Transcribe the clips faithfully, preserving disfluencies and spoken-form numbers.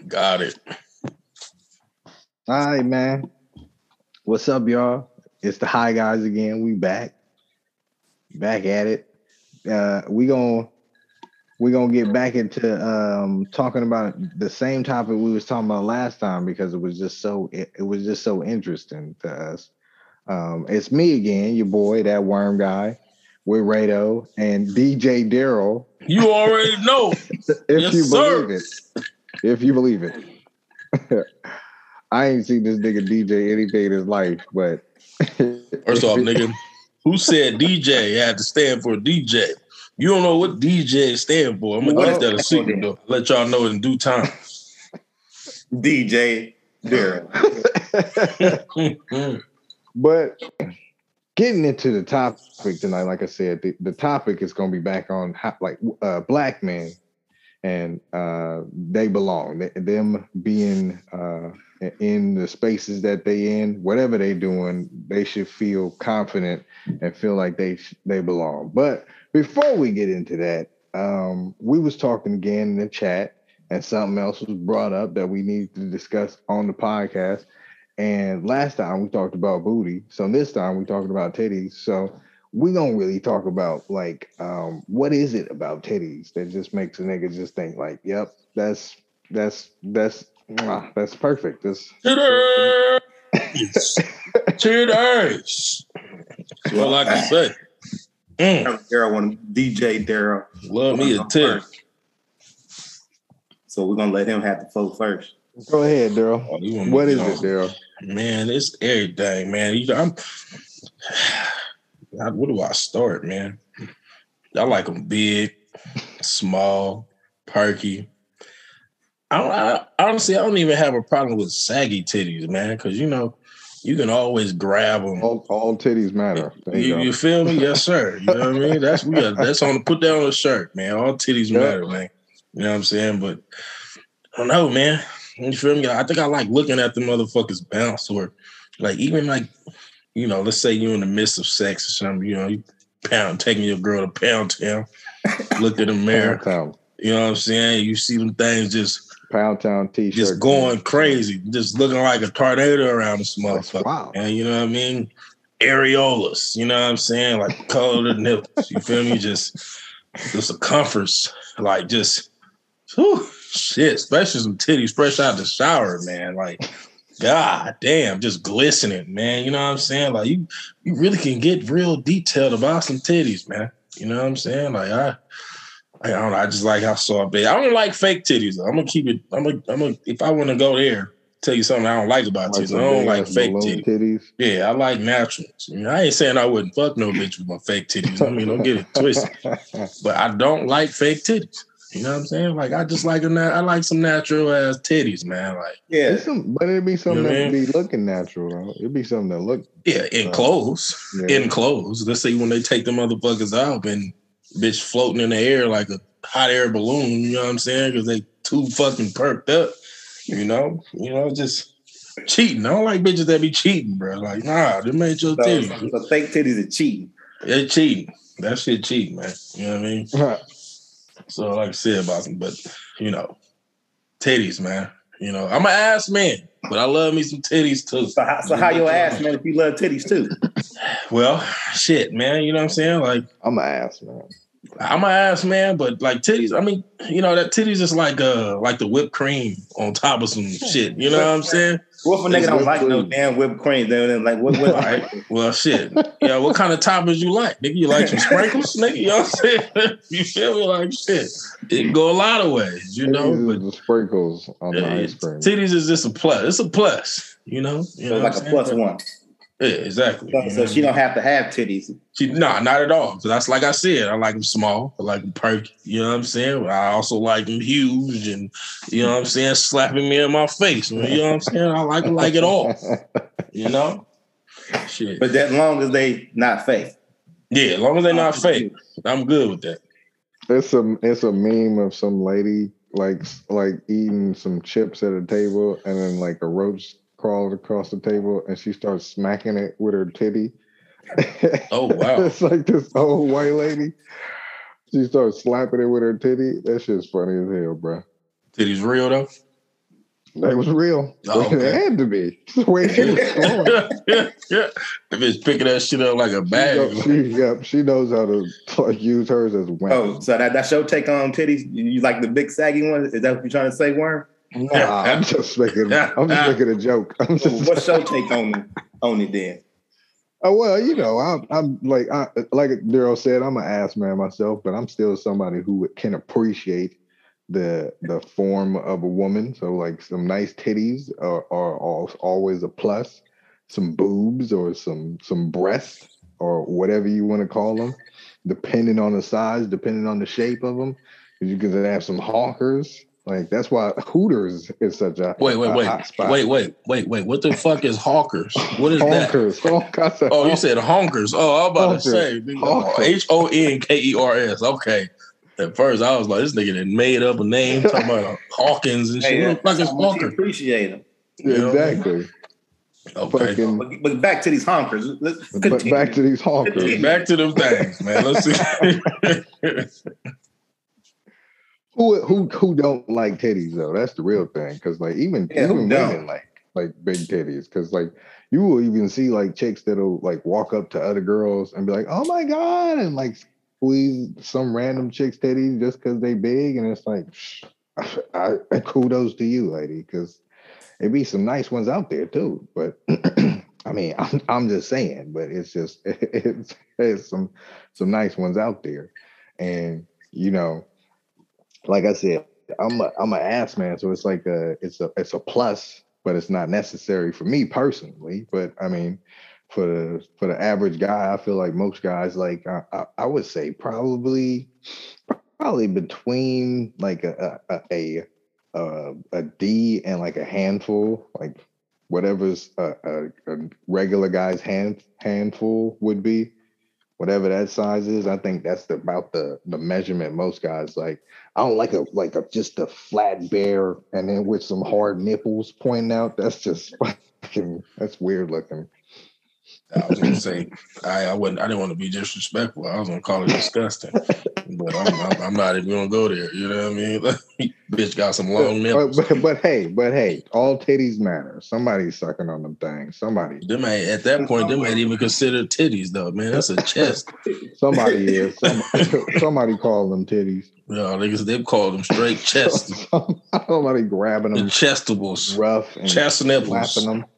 Got it. All right, man. What's up, y'all? It's the High Guys again. We back. Back at it. Uh, we gonna we gonna get back into um talking about the same topic we was talking about last time because it was just so it, it was just so interesting to us. Um, it's me again, your boy, that worm guy, with Rado and D J Daryl. You already know. if yes, you sir. believe it. If you believe it. I ain't seen this nigga D J anything in his life, but first off, nigga, who said D J had to stand for D J? You don't know what D J stand for. I'm gonna keep that a secret though. Let y'all know in due time. D J Daryl. But getting into the topic tonight, like I said, the, the topic is gonna be back on how, like uh, black men and uh, they belong. They, them being uh, in the spaces that they in, whatever they doing, they should feel confident and feel like they they belong. But before we get into that, um, we was talking again in the chat, and something else was brought up that we need to discuss on the podcast. And last time we talked about booty, so this time we talking about titties. So we gonna really talk about like um, what is it about titties that just makes a nigga just think like, yep, that's that's that's mwah, that's perfect. That's titties, titties. That's all I can say. Mm. Daryl want D J Daryl. Love me a tit. So we're gonna let him have the flow first. Go ahead, Daryl. Oh, what is it, Daryl? Man, it's everything, man. I'm. God, where do I start, man? I like them big, small, perky. I, don't, I honestly, I don't even have a problem with saggy titties, man, because you know you can always grab them. All, all titties matter. You, you, you feel me? Yes, sir. You know what I mean? That's we got. That's on. Put that on a shirt, man. All titties yep. matter, man. You know what I'm saying? But I don't know, man. You feel me? I think I like looking at the motherfuckers bounce, or like even like. You know, let's say you're in the midst of sex or something, you know, you pound, taking your girl to Pound Town, look at the mirror, Pound you know what I'm saying? You see them things just Pound Town t-shirt, just going man. crazy, just looking like a tornado around this motherfucker. Wow. And you know what I mean? Areolas, you know what I'm saying? Like color of the nipples, you feel me? Just the circumference, like just, whew, shit, especially some titties fresh out the shower, man. Like, God damn, just glistening, man. You know what I'm saying? Like you, you really can get real detailed about some titties, man. You know what I'm saying? Like I, I don't know. I just like how soft they. I don't like fake titties. Though. I'm gonna keep it. I'm gonna. I'm gonna. If I want to go there, tell you something I don't like about like titties. I don't like fake titties. titties. Yeah, I like naturals. I, mean, I ain't saying I wouldn't fuck no bitch with my fake titties. I mean, don't get it twisted. But I don't like fake titties. You know what I'm saying? Like I just like a na- I like some natural ass titties, man. Like yeah, some, but it'd be something you know that be looking natural. Though. It'd be something that look yeah in uh, clothes, yeah. in clothes. Let's say when they take the motherfuckers out and bitch floating in the air like a hot air balloon. You know what I'm saying? Because they too fucking perked up. You know, you know, just cheating. I don't like bitches that be cheating, bro. Like nah, they made your so, titties. So fake titties are cheating. They're cheating. That shit cheating, man. You know what I mean? So, like I said about them, but you know, titties, man. You know, I'm an ass man, but I love me some titties too. So, how, so how your ass man if you love titties too? Well, shit, man. You know what I'm saying? Like, I'm an ass man. I'm an ass man, but like titties. I mean, you know, that titties is like uh like the whipped cream on top of some shit. You know what I'm saying? What if a nigga don't like cream. no damn whipped cream? Then like what? what right. Well, shit. Yeah. What kind of toppings you like, nigga? You like some sprinkles, nigga? You know what I'm saying? You feel me? Like shit. It can go a lot of ways, you know. But the sprinkles on yeah, the ice cream. Titties is just a plus. It's a plus, you know. You so know like a plus but, one. Yeah, exactly. So, so she don't have to have titties. She nah, not at all. So that's like I said. I like them small. I like them perky. You know what I'm saying? But I also like them huge, and you know what I'm saying, slapping me in my face. You know what I'm saying? I like like it all. You know. Shit. But that long as they not fake. Yeah, as long as they not fake, I'm good with that. It's a it's a meme of some lady like like eating some chips at a table, and then like a roach crawled across the table, and she starts smacking it with her titty. Oh wow! It's like this old white lady. She starts slapping it with her titty. That shit's funny as hell, bro. Titties real though? They was real. Oh, okay. It had to be. The way she was going. yeah, yeah. If it's picking that shit up like a bag. She, she, yep, she knows how to like, use hers as a weapon. Oh, so that, that's your take on titties? You, you like the big saggy ones? Is that what you're trying to say, Worm? Nah, I'm just making. I'm just making a joke. I'm just, What's your take on on it then? Oh well, you know, I'm, I'm like, I, like Daryl said, I'm an ass man myself, but I'm still somebody who can appreciate the the form of a woman. So like some nice titties are, are always a plus. Some boobs or some some breasts or whatever you want to call them, depending on the size, depending on the shape of them. You can have some honkers. Like that's why Hooters is such a wait, wait, a wait, hot spot. wait, wait, wait, wait. What the fuck is hawkers? What is honkers. that? Oh, you said honkers. Oh, I was about honkers. to say H O N K E R S. Okay. At first, I was like, this nigga done made up a name talking about Hawkins and shit. Hey, what the fuck is Hawker? Appreciate him. Exactly. Okay. Fucking, but, but back to these honkers. Let's but back to these honkers. Continue. Back to them things, man. Let's see. who who who don't like titties though? That's the real thing. Because like even yeah, even women like like big titties. Because like you will even see like chicks that'll like walk up to other girls and be like, "Oh my god," and like squeeze some random chick's titties just because they big, and it's like, I, I kudos to you, lady, because there be some nice ones out there too. But I mean, I'm I'm just saying, but it's just it's, it's some some nice ones out there, and you know, like I said, I'm a I'm an ass man, so it's like a it's a it's a plus, but it's not necessary for me personally. But I mean, for the for the average guy, I feel like most guys like I, I, I would say probably probably between like a a, a a a D and like a handful, like whatever's a, a, a regular guy's hand handful would be, whatever that size is. I think that's the, about the the measurement most guys like. I don't like a like a just a flat bear and then with some hard nipples pointing out. That's just fucking that's weird looking. I was gonna say I, I wouldn't I didn't want to be disrespectful. I was gonna call it disgusting, but I'm, I'm, I'm not even gonna go there. You know what I mean? Bitch got some long nipples. But, but, but hey, but hey, all titties matter. Somebody's sucking on them things. Somebody. They might at that point they might even consider titties though. Man, that's a chest. Somebody is. Somebody, somebody call them titties. No, niggas they call them straight chests. Somebody grabbing them. The chestables, rough, and chest nipples. slapping them.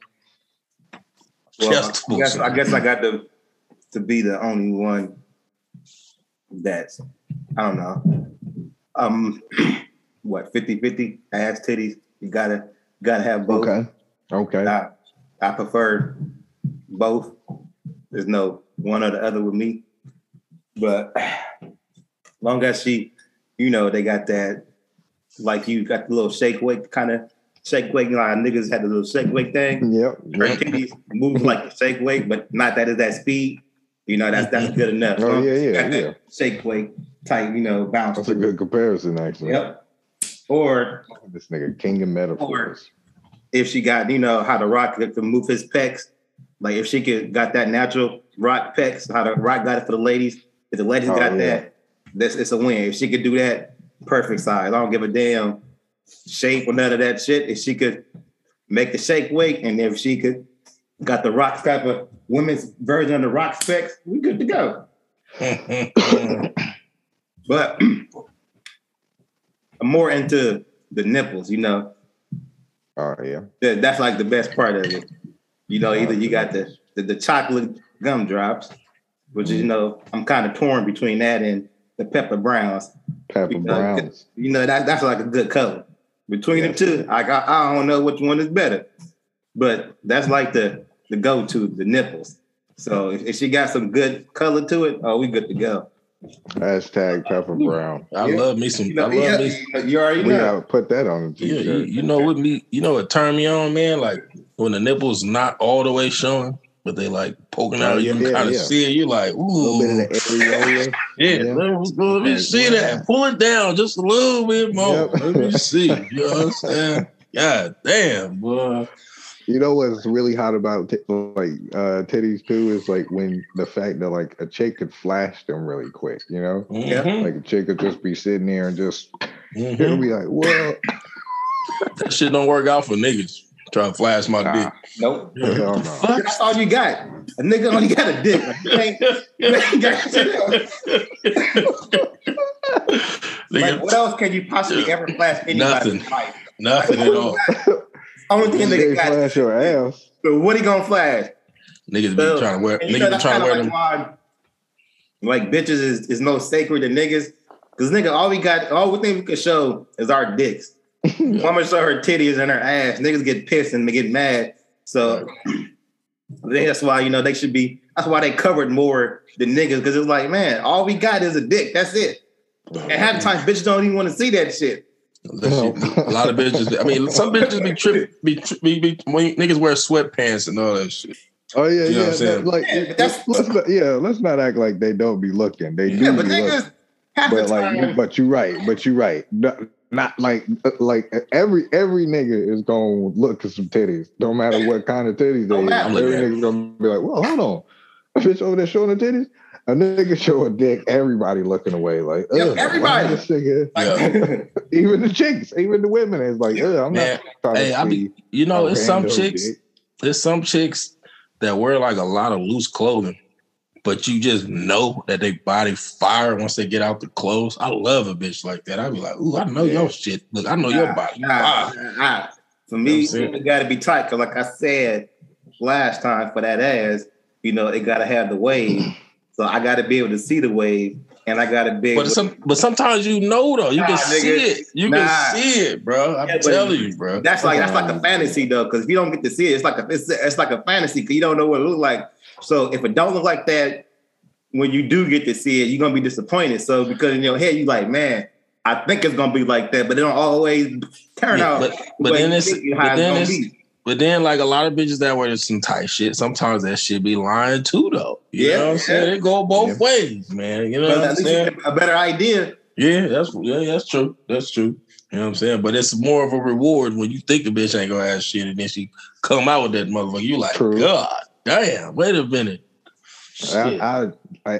Well, I guess, I guess I got to to be the only one that's, I don't know, um, what, fifty-fifty, ass titties, you gotta gotta have both. Okay, okay. I, I prefer both. There's no one or the other with me. But long as she, you know, they got that, like you got the little shake weight kind of, shake weight, you know, how niggas had the little shake weight thing. Yep. Her titties move like the shake weight, but not that is that speed. You know, that's that's good enough. Oh, yeah, yeah, got yeah. That shake weight type, you know, bounce. That's a good comparison, actually. Yep. Or this nigga king of metaphors. If she got, you know, how the Rock could move his pecs, like if she could got that natural Rock pecs, how the Rock got it for the ladies. If the ladies Oh, got yeah. that, that's it's a win. If she could do that, perfect size. I don't give a damn shape or none of that shit. If she could make the shake weight, and if she could got the Rock type of women's version of the Rock specs, we good to go. But I'm more into the nipples, you know. Oh yeah. That, that's like the best part of it. You know, either you got the the, the chocolate gumdrops, which is, you know, I'm kind of torn between that and the pepper browns. Pepper you know, browns. You know, that, that's like a good color. Between the two, I, I I don't know which one is better. But that's like the, the go-to, the nipples. So if, if she got some good color to it, oh, we good to go. Hashtag pepper brown. I Yeah. love me some. You know, I love yeah, me. you already We know. gotta put that on the You, t-shirt. you, you know what me? You know what turned me on, man? Like when the nipples not all the way showing, but they like poking out. Oh, You yeah, can kind of yeah. see it. You like, A little bit of ooh, the areola. yeah. yeah. Let me, let me Okay. see that. Pull it down just a little bit more. Yep. Let me see. You understand? God damn, boy. You know what's really hot about t- like uh, titties too is like when the fact that like a chick could flash them really quick. You know, Mhm. like a chick could just be sitting there and just Mhm. it'll be like, well, That shit don't work out for niggas. Try to flash my Nah. dick. Nope. Yeah, Hell what the no. fuck? That's all you got. A nigga only got a dick. You ain't, you ain't got shit else. Nigga, Like, what else can you possibly ever flash anybody Nothing. in life? nothing at all. Only thing They nigga got flash is your ass. so what he gonna flash? Niggas be So, trying to wear. and you Niggas know be that's trying kind to of wear like them. why like bitches is, is no sacred than niggas. Cause nigga, all we got, all we think we can show is our dicks. Woman show her titties and her ass. Niggas get pissed and they get mad. So that's why, you know, they should be, that's why they covered more than niggas. Because it's like, man, all we got is a dick. That's it. And half the time, bitches don't even want to see that shit. That shit, a lot of bitches. I mean, some bitches be trip, be, tri- be, be when niggas wear sweatpants and all that shit. Oh yeah, You know what yeah. I'm saying? that- like Yeah, but that's- let's not, yeah, let's not act like they don't be looking. They do Yeah, but be looking. niggas, half But the like, time, you, but you're right. But you're right. Not, not like like every every nigga is gonna look at some titties. Don't matter what kind of titties they Don't is. matter. Every nigga's gonna be like, well, hold on. A bitch over there showing the titties. A nigga show a dick. Everybody looking away. Like, Yeah, ugh, everybody. why this nigga- like, even the chicks, even the women is like, ugh, I'm Man, not trying hey, to I see. be, you know, a it's some rando chicks. dick. There's some chicks that wear like a lot of loose clothing, but you just know that they body fire once they get out the clothes. I love a bitch like that. I be like, ooh, I know Yeah. your shit. Look, I know nah, your body. nah, fire. nah, nah. For You know me, what I'm saying? it got to be tight. Because like I said last time, for that ass, you know, it got to have the wave. So I got to be able to see the wave. And I got to be able But to... some, but sometimes you know though, you Nah, can nigga. see it. You Nah. can see it, bro. I'm Yeah, but telling you, bro. That's like that's like a fantasy though, because if you don't get to see it, it's like a it's, it's like a fantasy because you don't know what it looks like. So if it don't look like that, when you do get to see it, you're gonna be disappointed. So because in your head you like, man, I think it's gonna be like that, but it don't always turn Yeah, out. but, the but way then you it's think how but then gonna it's be. but then like a lot of bitches that wear some tight shit. Sometimes that shit be lying too, though. You Yeah, know what I'm yeah. saying? It go both Yeah. ways, man. You know But what I'm at least you saying? get a better idea. Yeah, that's yeah, that's true. That's true. You know what I'm saying? But it's more of a reward when you think a bitch ain't gonna have shit and then she come out with that motherfucker. You like, True. God damn, wait a minute. Shit. I I I,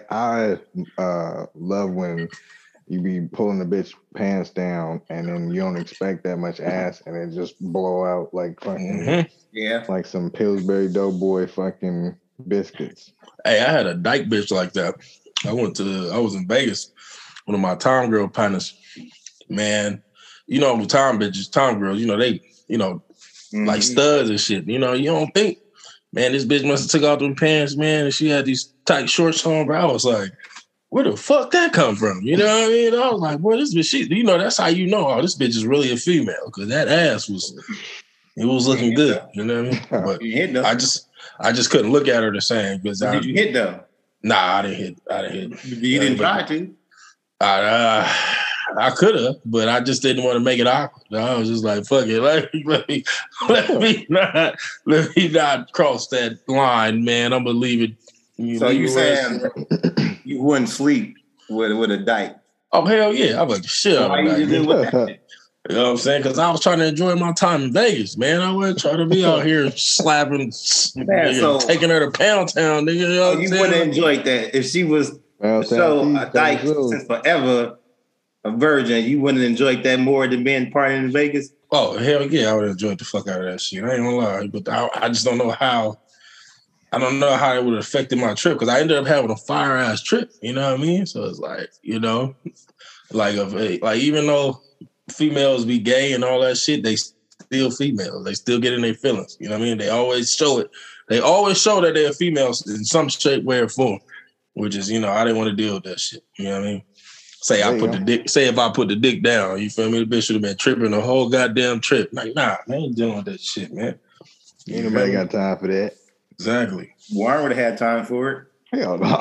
I uh, love when you be pulling the bitch pants down and then you don't expect that much ass and it just blow out like fucking Mhm. Yeah. like some Pillsbury Doughboy fucking biscuits. Hey, I had a dyke bitch like that. I went to, I was in Vegas, one of my Tom girl partners. Man, you know, the Tom bitches, Tom girls, you know, they, you know, like Mhm. studs and shit. You know, you don't think, man, this bitch must have took out them pants, man, and she had these tight shorts on, bro. I was like, where the fuck that come from? You know what I mean? I was like, boy, this bitch, she, you know, that's how you know, oh, this bitch is really a female, because that ass was, it was looking good. You know what I mean? But You hit though. I just, I just couldn't look at her the same because I, Did you hit though? nah, I didn't hit, I didn't hit. You didn't but- try to. I, uh, I could have, but I just didn't want to make it awkward. I was just like, fuck it, let me, let me, let me not, let me not cross that line, man. I'm gonna leave it. You So leave you the rest- saying you wouldn't sleep with with a dyke? Oh hell yeah! I'm like shit. Why I'm you like, just you do what that? know what I'm saying? Because I was trying to enjoy my time in Vegas, man. I wasn't trying to be out here slapping, nigga, so- taking her to Pound Town, nigga. You know Oh, what I'm you saying? wouldn't have enjoyed that if she was Well, so a Southeast, dyke so- since forever, a virgin. You wouldn't have enjoyed that more than being partying in Vegas. Oh hell yeah, I would have enjoyed the fuck out of that shit. I ain't gonna lie, but I, I just don't know how. I don't know how it would have affected my trip because I ended up having a fire ass trip. You know what I mean? So it's like, you know, like if like even though females be gay and all that shit, they still females. They still get in their feelings. You know what I mean? They always show it. They always show that they're females in some shape, way, or form. Which is, you know, I didn't want to deal with that shit. You know what I mean? Say There I you put go. the dick. Say if I put the dick down, you feel me? The bitch should have been tripping the whole goddamn trip. Like, nah, I ain't dealing with that shit, man. You Ain't feel nobody me? got time for that. Exactly. Warren would have had time for it. Hell no.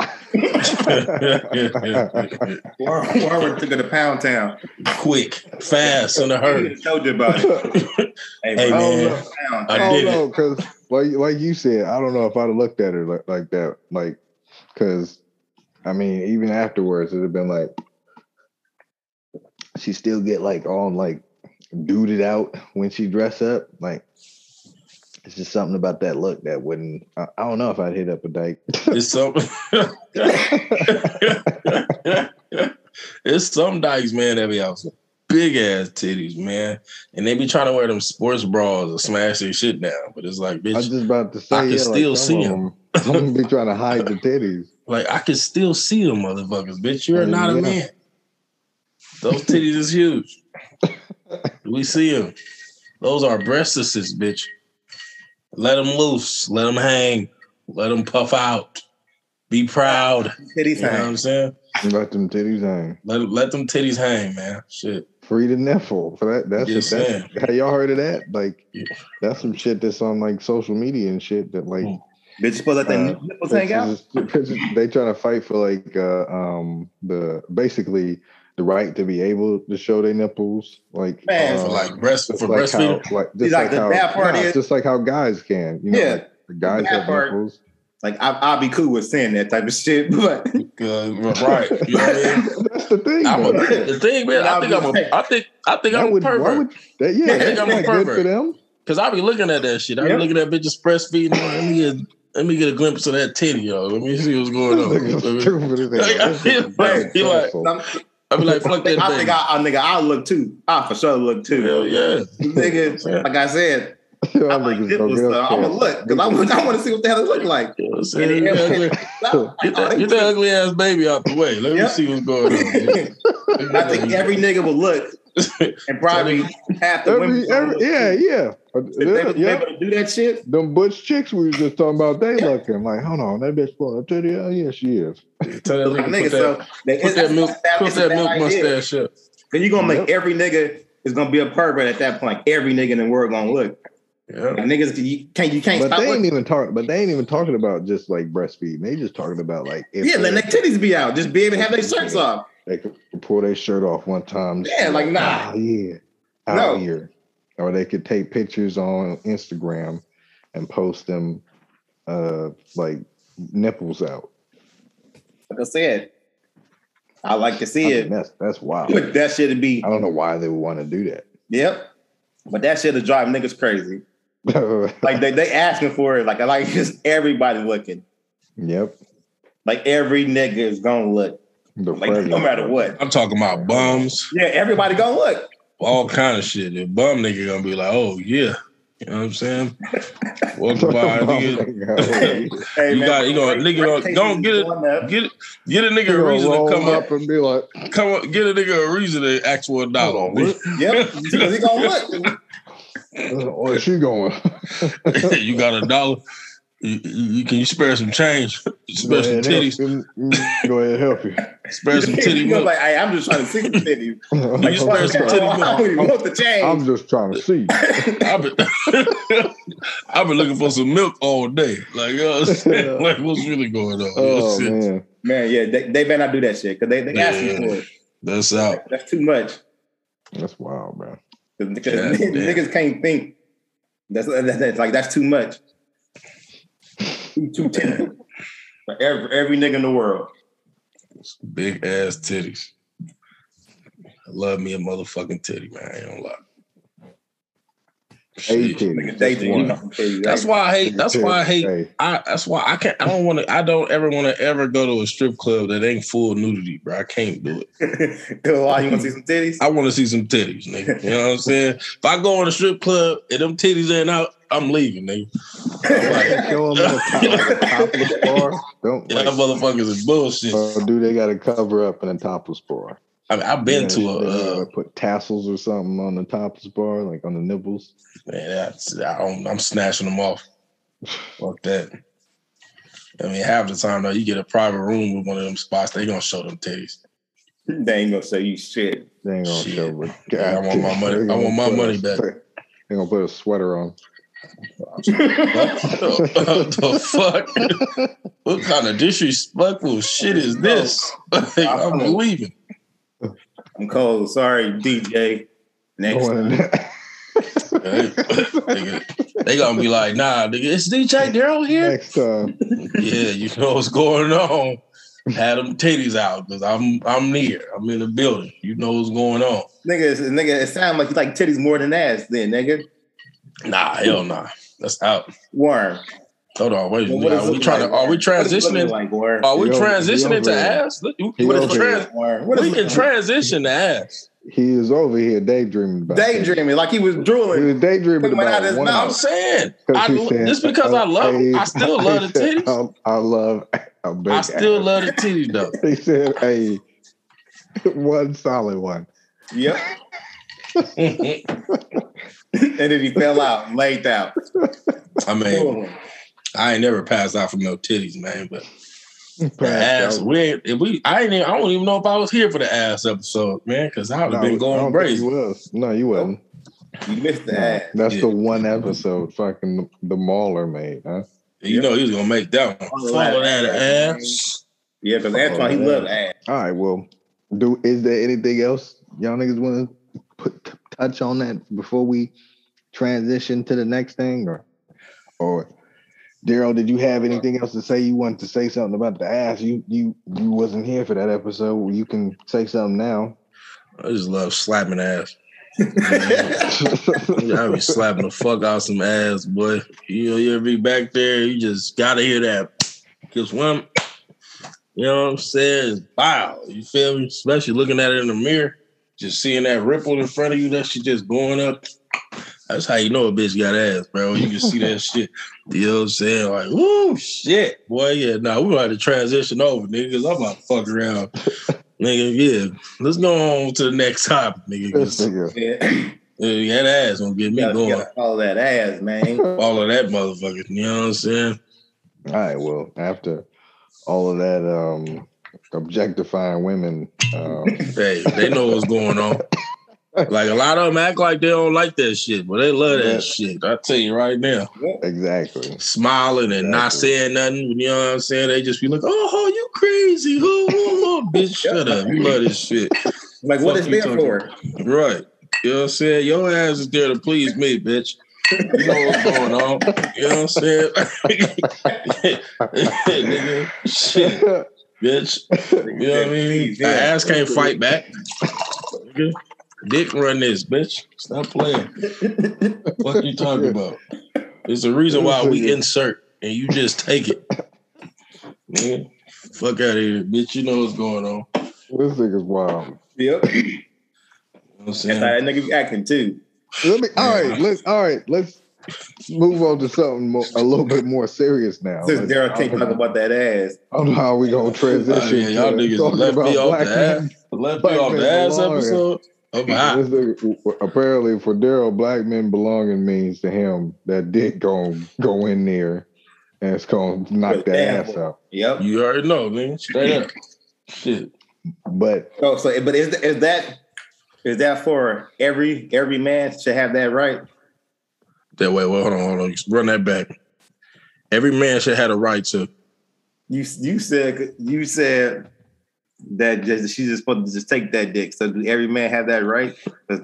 Warren, Warren took her to Pound Town. Quick, fast, in a He hurry. told you about it. Hey, Hey, bro, man. Pound I I Town. don't did it. know, because like like you said, I don't know if I'd have looked at her like, like that. Like, because I mean, even afterwards, it'd have been like she still get like all like duded out when she dress up. Like, it's just something about that look that wouldn't. I, I don't know if I'd hit up a dyke. It's some. It's some dykes, man, that be out big ass titties, man. And they be trying to wear them sports bras or smash their shit down. But it's like, bitch, I was just about to say, I can yeah, still like see them. Some of them be trying to hide the titties. Like, I can still see them motherfuckers, bitch. You're Uh, not yeah. a man. Those titties is huge. We see them. Those are breastises, bitch. Let them loose. Let them hang. Let them puff out. Be proud. Titties You know what hang. I'm saying? Let them titties hang. Let, let them titties hang, man. Shit. Free the nipple. So that, that's, Just that's saying. have y'all heard of that? Like, Yeah. that's some shit that's on like social media and shit that like. Mm. Bitch, supposed to let them Uh, nipples hang out? pictures- they trying to fight for like uh, um the basically the right to be able to show their nipples, like Man, uh, For like breast just for like breastfeeding. how, like See, just like like, the how bad part nah, is- just like how guys can, you know, Yeah. like the guys bad have part- nipples. Like, I, I'll be cool with saying that type of shit, but Uh, right. You know what I mean? That's the thing. I'm a, though. the thing, man, I think I'm a I think I think That I'm a would, why pervert. would that, yeah, Yeah, I that's think I'm a not good for pervert. them. Cause I be looking at that shit. I be Yep. looking at bitches breastfeeding. Let me get let me get a glimpse of that titty, yo. Let me see what's going on. This nigga's stupid as Like, I hell. feel This like- nigga's feel like- asshole. I'm, I be like, I fuck think, that I baby. think I, I, nigga, I'll look too. I for sure look too. Hell yeah. Nigga, like I said, Y'all I like niggas nipples, gonna get so us I'm gonna canceled. look because I want, I want to see what the hell it look like. You know what I'm And saying? it- Get that, Like, get oh, that, they get that ugly ass baby out the way. Let me Yep. see what's going on. I think every nigga will look, and probably half the women. Every, every, yeah, yeah. If they yeah, was yeah. able to do that shit, Them butch chicks we was just talking about, they looking like, hold on, that bitch pulling a titty out. Yeah, she is. Tell that like nigga nigga, put so that, they, put that milk, put it's a that bad milk idea. mustache up. Then you're gonna make Yep. every nigga is gonna be a pervert at that point. Like every nigga in the world gonna look. Yeah. Like niggas, you can't you can't But stop they ain't looking. even talking. But they ain't even talking about just like breastfeeding. They just talking about like if Yeah, let they, their titties be out. Just be able to have their shirts off. they could pull their shirt off one time. Yeah, like, nah. oh, yeah, out No. here, or they could take pictures on Instagram and post them, uh, like nipples out. Like I said, I like to I see mean, it. that's that's wild. But that shit'd be I don't know why they would want to do that. yep. But that shit'll drive niggas crazy. Like they they asking for it. Like I like just everybody looking. Yep. Like every nigga is gonna look. The Like no president. matter what. I'm talking about bums, Yeah, everybody gonna look. all kind of shit. The bum nigga gonna be like, oh yeah. You know what I'm saying? Welcome by nigga. Hey, You man, got you gonna nigga gonna, gonna get it get it get a nigga a reason to come up and be like, come up get a nigga a reason to ask for a dollar. what? Yep, because he gonna look. Where's she going? You got a dollar. You, you, you can you spare some change, spare some titties, Go ahead, help you. spare some titty He milk. like, hey, I'm just trying to see the titties. Can you spare some titty I milk? don't even want the change. I'm just trying to see. I've been, I've been looking for some milk all day. Like, you know what I'm saying? Like, what's really going on? You know, Oh shit. man, Man, yeah, they, they better not do that shit because they, they asking Yeah. for it. That's out. That's too much. that's wild, man. Because God damn. niggas can't think. That's, that's, that's like that's too much. Too, too tender for every every nigga in the world. Big ass titties. I love me a motherfucking titty, man. I ain't gonna lie. Hey, Shit. titty, Nigga, they just do. one. That's why I hate. That's why I hate. Hey, I. That's why I can't. I don't want to. I don't ever want to ever go to a strip club that ain't full nudity, bro. I can't do it. Go on, you want to see some titties? I want to see some titties, nigga. You know what I'm saying? If I go in a strip club and them titties ain't out, I'm leaving, nigga. like, show them a top, like a topless bar. Don't Yeah, like, that motherfuckers is bullshit. or do they got to cover up in a topless bar? I mean, I've been Yeah, to they a. Uh, gotta put tassels or something on the topless bar, like on the nipples. man, that's. I don't, I'm snatching them off. Fuck that. I mean, half the time though, you get a private room with one of them spots, they gonna show them titties. They ain't gonna say you shit. They ain't gonna Shit. show. But Yeah, I want my money. I want my money back. They gonna put a sweater on. What the fuck? What kind of disrespectful shit is this? Like, I'm leaving. I'm cold. Sorry, D J. Next Going in time. there. They, nigga, they gonna be like, nah, nigga, it's D J Daryl here. Next time. Yeah, you know what's going on. Had them titties out because I'm I'm near. I'm in the building. You know what's going on. Nigga, it's- nigga, it sounds like you like titties more than ass then, nigga. Nah, hell nah. That's out. Worm. Hold on, wait. Well, what Are does it we look trying like, to? Are we Worm? What does it look transitioning? like, Worm? Are we He over- he transitioning over to there. ass? Look, He we over can there. trans- Worm. What does we it can look like? transition to ass. He is over here daydreaming about daydreaming that. like he was drooling. He was daydreaming Coming out about his one. mouth. I'm saying, I, said, just because I love them, I still he love the said, titties. I, I love a big I still ass. love the titties though. He said, "Hey, one solid one." Yep. And then he fell out, and laid out. I mean, I ain't never passed out from no titties, man. But the ass, we ain't. If we, I ain't. Even, I don't even know if I was here for the ass episode, man, because I would have no, been going crazy. You was. No, you wasn't. You missed the No, ass. that's Yeah. the one episode fucking the, the Mauler made, huh? You know he was gonna make that one. Follow Follow that that ass, ass. Yeah, because Antoine, he Oh, loved man. ass. All right, well, do is there anything else y'all niggas want to put t- touch on that before we transition to the next thing, or or Daryl, did you have anything else to say? You wanted to say something about the ass. You you you wasn't here for that episode. You can say something now. I just love slapping ass. I be slapping the fuck out some ass, boy. You know, you ever be back there, you just gotta hear that. Because when, you know what I'm saying, it's wow. You feel me? Especially looking at it in the mirror, just seeing that ripple in front of you, that shit just going up. That's how you know a bitch got ass, bro. You can see that shit. You know what I'm saying? Like, woo, shit. Boy, yeah, nah, we're gonna have to transition over, nigga, because I'm about to fuck around. Nigga, yeah. Let's go on to the next topic, nigga. This 'cause, nigga. yeah, that ass gonna get me You gotta, going. you gotta follow that ass, man. All of that motherfucker. You know what I'm saying? All right, well, after all of that um objectifying women, um, Hey, they know what's going on. Like a lot of them act like they don't like that shit, but they love that Yeah. shit. I tell you right now. exactly. Smiling and not Exactly. saying nothing. You know what I'm saying? They just be like, oh, you crazy. Oh, oh, oh. Bitch, shut up. You love this shit. Like, what Fuck is you there talking for? about? Right. You know what I'm saying? Your ass is there to please me, bitch. You know what's going on. You know what I'm saying? Nigga, shit, bitch. You know what I mean? Yeah. An ass can't fight back. Nigga. Dick run this, bitch. Stop playing. What you talking about? There's a reason why we insert and you just take it. Man, fuck out of here, bitch. You know what's going on. This nigga's wild. Yep. You know what I'm That's saying? how that nigga be acting too. Let me. All right, let's. All right, let's move on to something more, a little bit more serious now. Since Let's- Daryl can't I talk don't- about that ass. I don't know how we gonna transition. Oh, yeah, y'all to niggas talking left me about off black the men. ass. Left black me off men the ass belonging. episode. Oh my. This nigga- apparently, for Daryl, black men belonging means to him that dick gonna go in there and it's gonna knock But that damn, ass out. Yep. You already know, man. Straight up. Shit. But Oh, so but is is that is that for every every man should have that right? That way, well, hold on, hold on. Run that back. Every man should have a right to. You you said you said that just, she's just supposed to just take that dick. So do every man have that right?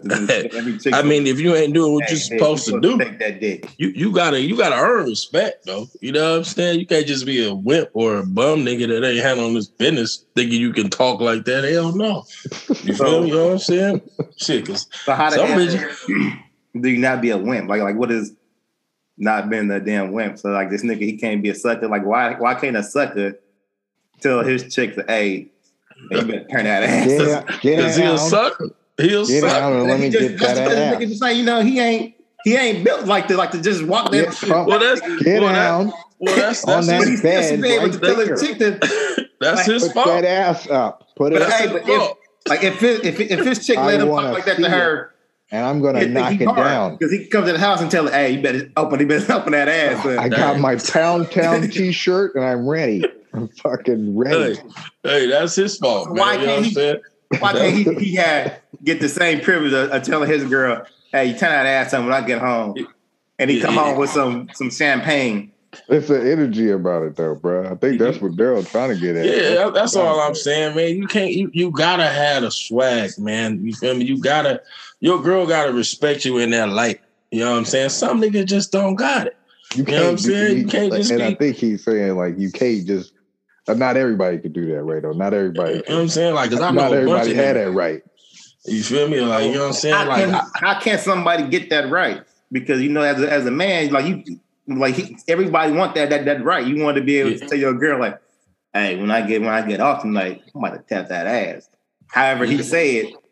Every chick I mean, if you ain't doing what hey, you're hey, supposed you to do, take that dick. you you gotta you gotta earn respect, though. You know what I'm saying? You can't just be a wimp or a bum nigga that ain't handling this business thinking you can talk like that. Hell no. You feel me? You know what I'm saying? Shit, cause So how the some hell bitches- do you not be a wimp? Like like what is not being a damn wimp? So like this nigga, he can't be a sucker. Like why why can't a sucker tell his chick that, hey, you better turn that ass? get out, get cause he a out, sucker. He a get sucker. out, and let me He just, get just that because ass. nigga just saying, you know, he ain't he ain't built like to like to just walk there. Get, from, Well, that's get well, that- down, Well, that's on that's that his, But he still should bed be able right to tell there. his chick that, that's his Put fault. that ass up. Put it but up, hey, but if like if it, if if his chick I let him wanna talk like that see to her, and I'm gonna knock it down. because he comes to the house and tell her, hey, you better open, you better open that ass. But I got my Pound Town T-shirt and I'm ready. I'm fucking ready. Hey, hey, that's his fault, man. Why You know can't what I'm he- saying? why can't he he had get the same privilege of, of telling his girl, hey, you turn that ass on when I get home, and he come Yeah. home with some some champagne. It's an energy about it though, bro. I think that's what Daryl's trying to get at. Yeah, that's all I'm what saying, man. You can't, you, you gotta have a swag, man. You feel me? You gotta, your girl gotta respect you in that light. You know what I'm saying? Some niggas just don't got it. You You know what I'm saying? You can't just and be- I think he's saying like you can't just. Uh, not everybody could do that, right? Though not everybody. You know what I'm saying? Like, cause I know Not a bunch everybody of had niggas. that right. You feel me? Like, you know what I'm saying? How Like, can, I, how can somebody get that right? Because you know, as a, as a man, like you, like he, everybody want that that that right. You want to be able Yeah. to tell your girl like, hey, when I get when I get off tonight, I'm about to tap that ass. However, he Yeah. say it,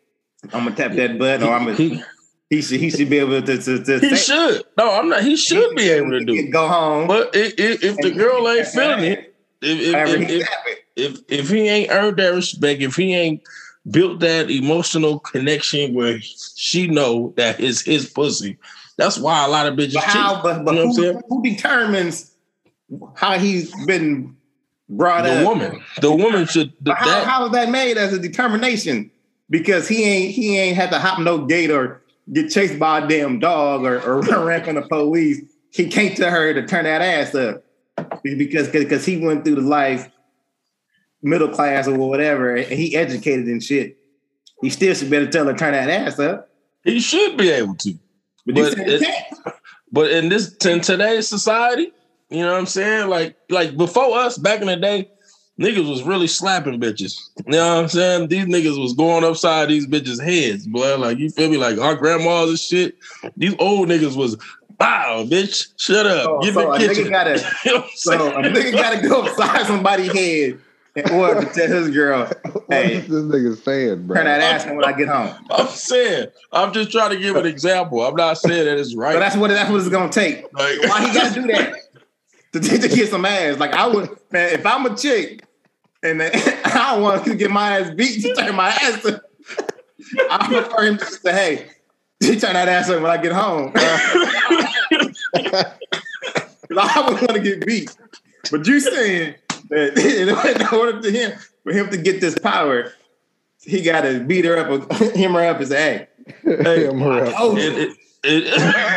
I'm gonna tap that button, or I'm gonna. He, he should. He should be able to. to, to he say, should. No, I'm not. He should he be able to do it. Go home. But if, if, if the girl ain't feeling it, if if if, if, if if he ain't earned that respect, if he ain't built that emotional connection where she know that it's his pussy, that's why a lot of bitches but how, cheat. But, but you know who, what I'm saying? Who determines how he's been brought the up? The woman. The woman should. The, how, that, how is that made as a determination? Because he ain't he ain't had to hop no gate or get chased by a damn dog or, or ran from the police. He can't tell her to turn that ass up because because he went through the life middle class or whatever, and he educated and shit. He still should better tell her to turn that ass up. He should be able to, but but, it, but in this in today's society, you know what I'm saying? Like like before us back in the day, niggas was really slapping bitches. You know what I'm saying? These niggas was going upside these bitches' heads, boy. Like, you feel me? Like our grandmas and shit. These old niggas was, wow, bitch, shut up. Oh, Get so in the a kitchen. Nigga gotta, you know so a nigga gotta go upside somebody's head in order to tell his girl, hey, what is this nigga saying, bro? Turn that ass on when I get home. I'm saying, I'm just trying to give an example. I'm not saying that it's right. But that's what that's what it's gonna take. Like, why he gotta do that? To, to get some ass. Like I would, man, if I'm a chick, and I don't want to get my ass beat to turn my ass up. I prefer him to say, hey, you turn that ass up when I get home. Uh, I would want to get beat. But you saying that in order to him, for him to get this power, he got to beat her up, or him her up and say, hey, hey him her up. Oh, it, it,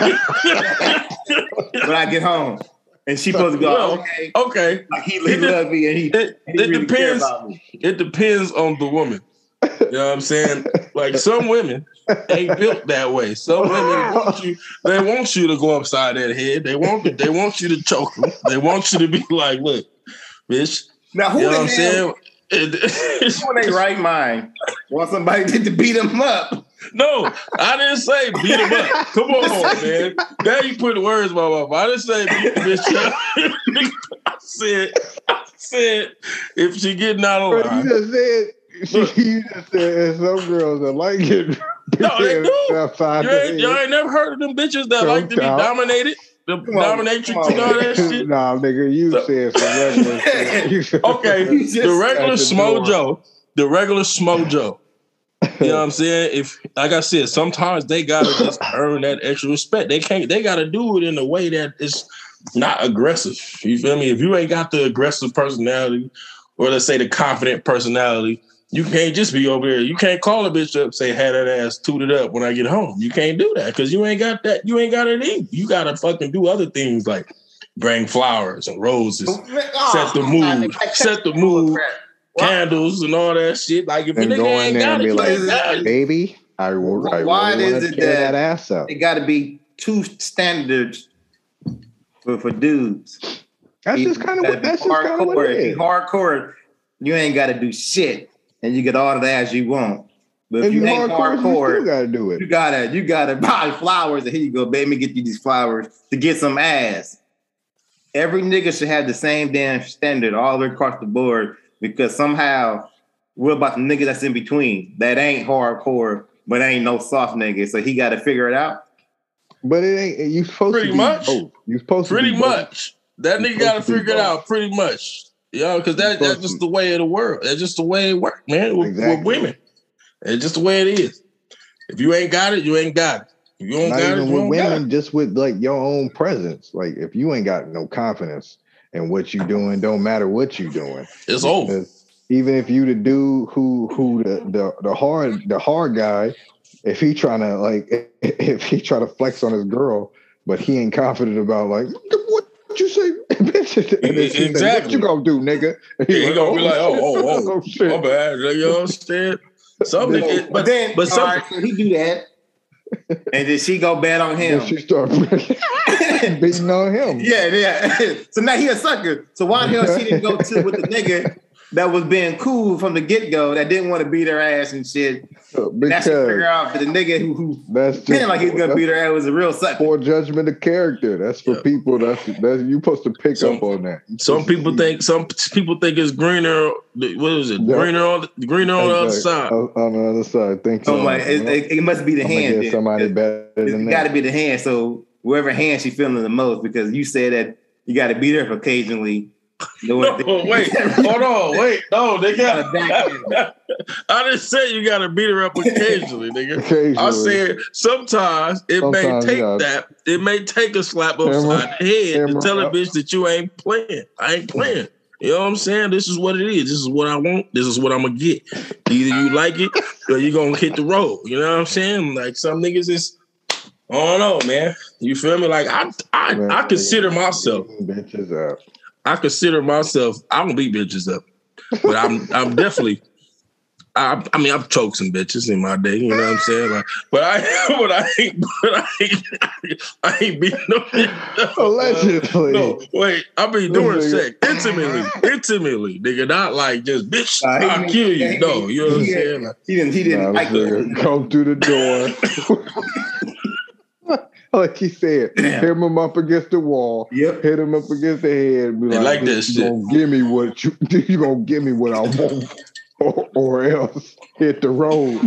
it, when I get home. And she supposed to go, well, okay, okay. Like he, he loves me and he, it, and he it really depends. About me. It depends on the woman. You know what I'm saying? Like some women ain't built that way. Some women want you. They want you to go upside that head. They want. They want you to choke them. They want you to be like, look, bitch. Now who you know the what I'm saying? It, who in their right mind want somebody to beat them up? No, I didn't say beat him up. Come on, man. Now you put the words in my mouth. I didn't say beat the bitch up. I said, I said, if she getting out of line. You just said, she, you just said some girls that like it. No, they do. You ain't, y'all ain't never heard of them bitches that Don't like to be out. dominated? The dominatrix and all that shit? Nah, nigga, you so, said some regular Okay, the regular Smo Joe. The regular Smo Joe. You know what I'm saying? If, like I said, sometimes they gotta just earn that extra respect. They can't. They gotta do it in a way that is not aggressive. You feel me? If you ain't got the aggressive personality, or let's say the confident personality, you can't just be over here. You can't call a bitch up and say, "Had that ass tooted up when I get home." You can't do that because you ain't got that. You ain't got it in. You gotta fucking do other things like bring flowers and roses, oh, set the mood, set the mood. Candles and all that shit. Like if and you go in there and be like, it, baby, I will. I Why really is it that, that ass up? It got to be two standards for, for dudes. That's just kind of what. That's just kind of what it is. Hardcore, you ain't got to do shit, and you get all the ass you want. But if, if you ain't hardcore, hardcore you gotta do it. You gotta, you gotta buy flowers, and here you go, baby, get you these flowers to get some ass. Every nigga should have the same damn standard all the way across the board. Because somehow we're about the nigga that's in between. That ain't hardcore, but ain't no soft nigga. So he got to figure it out. But it ain't. You supposed pretty to be much. Both. You supposed pretty to be much. Both. That You're nigga got to figure be it out. Pretty much. You know, because that, that's just the way of the world. That's just the way it works, man. With, exactly. with women, it's just the way it is. If you ain't got it, you ain't got it. If you don't Not got even it, you with don't women, got it. just with like your own presence. Like if you ain't got no confidence in what you doing, don't matter what you doing. It's over. Even if you the dude who who the, the the hard the hard guy, if he trying to like if he try to flex on his girl, but he ain't confident about like what you say, bitch. And then she exactly. say, what you gonna do, nigga? And he, he like, gonna oh, be like, oh, oh, oh, oh shit. My bad. You know what I'm saying? Something, but, but, but then, but all right, so he do that, and then she go bad on him. Then she start beating on him. Yeah, yeah. So now he a sucker. So why the hell she didn't go to with the nigga that was being cool from the get go that didn't want to beat her ass and shit. Because That's to figure out that the nigga who, who that's pretended like he's gonna beat her ass was a real sucker. Poor judgment of character. That's for Yeah. people. That's that's you supposed to pick Some- up on that. You Some supposed to people see think some people think it's greener. What is it? Yeah. Greener on the greener on the other Exactly. side. On, on the other side. Thank you. So like, it, it, it must be the I'm gonna hand. get somebody then. better It's than got to that. be the hand. So whoever hand she feeling the most, because you said that you got to beat her up occasionally. No, No, wait, hold on, wait, no, they got. Gotta I didn't say you got to beat her up occasionally, nigga. Occasionally. I said sometimes it Sometimes, may take yeah. that. It may take a slap Camera- upside the head camera to tell a up. bitch that you ain't playing. I ain't playing. You know what I'm saying? This is what it is. This is what I want. This is what I'm gonna get. Either you like it or you gonna hit the road. You know what I'm saying? Like some niggas is, I don't know, man. You feel me? Like I, I, Man, I consider myself. Bitches up. I consider myself. I don't beat bitches up, but I'm, I'm definitely. I, I mean, I've choked some bitches in my day. You know what I'm saying? Like, but I, but I ain't, but I ain't, I ain't beating no bitch up. Allegedly. No, wait. I be doing This sex intimately, intimately, nigga. Not like just bitch. Nah, he I'll didn't- kill you. he- No, you know what I'm he- saying? Like, He didn't. He didn't Nah, like this the. nigga come through the door. Like he said, Damn. hit him up against the wall. Yep. Hit him up against the head. And be They like that you shit. Gonna give me what you. You gonna give me what I want, or, or else hit the road.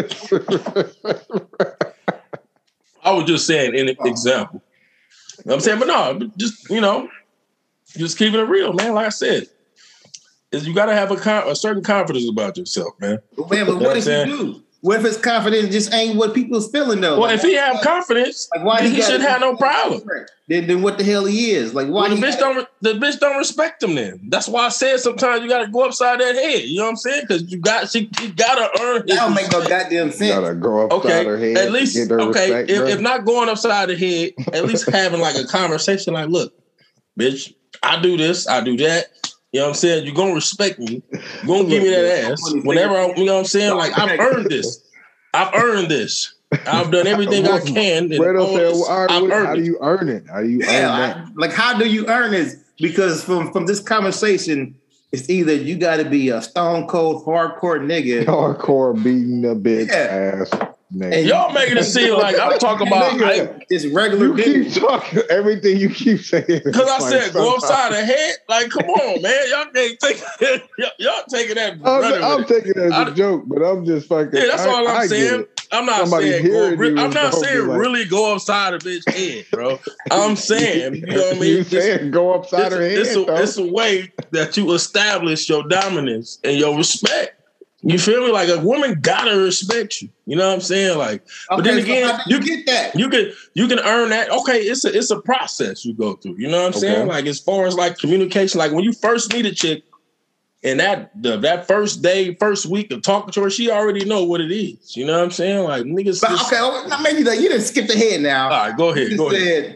I was just saying an example. You know what I'm saying, but no, just you know, just keeping it real, man. Like I said, is you got to have a, con- a certain confidence about yourself, man. Man, but what if saying? you do? What if his confidence just ain't what people's feeling though? Well, Like, if he have confidence, like, why then he gotta should be have no problem. Then, then what the hell he is? Like why Well, the he bitch gotta- don't the bitch don't respect him. Then that's why I said sometimes you got to go upside that head. You know what I'm saying? Because you got she you got to earn. That his don't make no respect. goddamn You sense. gotta go upside Okay, her head. at to least get her okay. respect, if, bro. if not going upside the head, at least having like a conversation. Like, look, bitch, I do this, I do that. You know what I'm saying? You're gonna respect me. You're gonna give me that ass whenever I, you know what I'm saying? Like, I've earned this. I've earned this. I've done everything I can. And Brett all said, this, well, all right, I've what- how earned do it. you earn it? How do you earn that? Yeah, I, like how do you earn this? Because from from this conversation, it's either you got to be a stone cold hardcore nigga. Hardcore beating a bitch Yeah. ass nigga. And Y'all making it seem like I'm talking about Nigga, just regular You nigga. keep talking everything you keep saying. because I Like said go sometimes- upside the head. Like, come on, man. Y'all can't take y'all, y'all taking that. running I'm, I'm with it. taking it as a I- joke, but I'm just fucking. Yeah, that's I, all I'm I get saying. it. I'm not Somebody saying go, hearing re- you I'm is not gonna be saying like- really go upside a bitch head, bro. I'm saying, you know what I mean? You It's, saying go upside it's, her head? it's, a, though. it's a way that you establish your dominance and your respect. You feel me? Like a woman gotta respect you. You know what I'm saying? Like, but then Okay, so again, how do you you get that? you can you can earn that. Okay, it's a it's a process you go through. You know what I'm saying? Okay. Like as far as like communication, like when you first meet a chick, and that the, that first day, first week of talking to her, she already know what it is. You know what I'm saying? Like niggas. But just- okay, well, now maybe that you didn't skip ahead now. All right, go You ahead. just Go ahead. said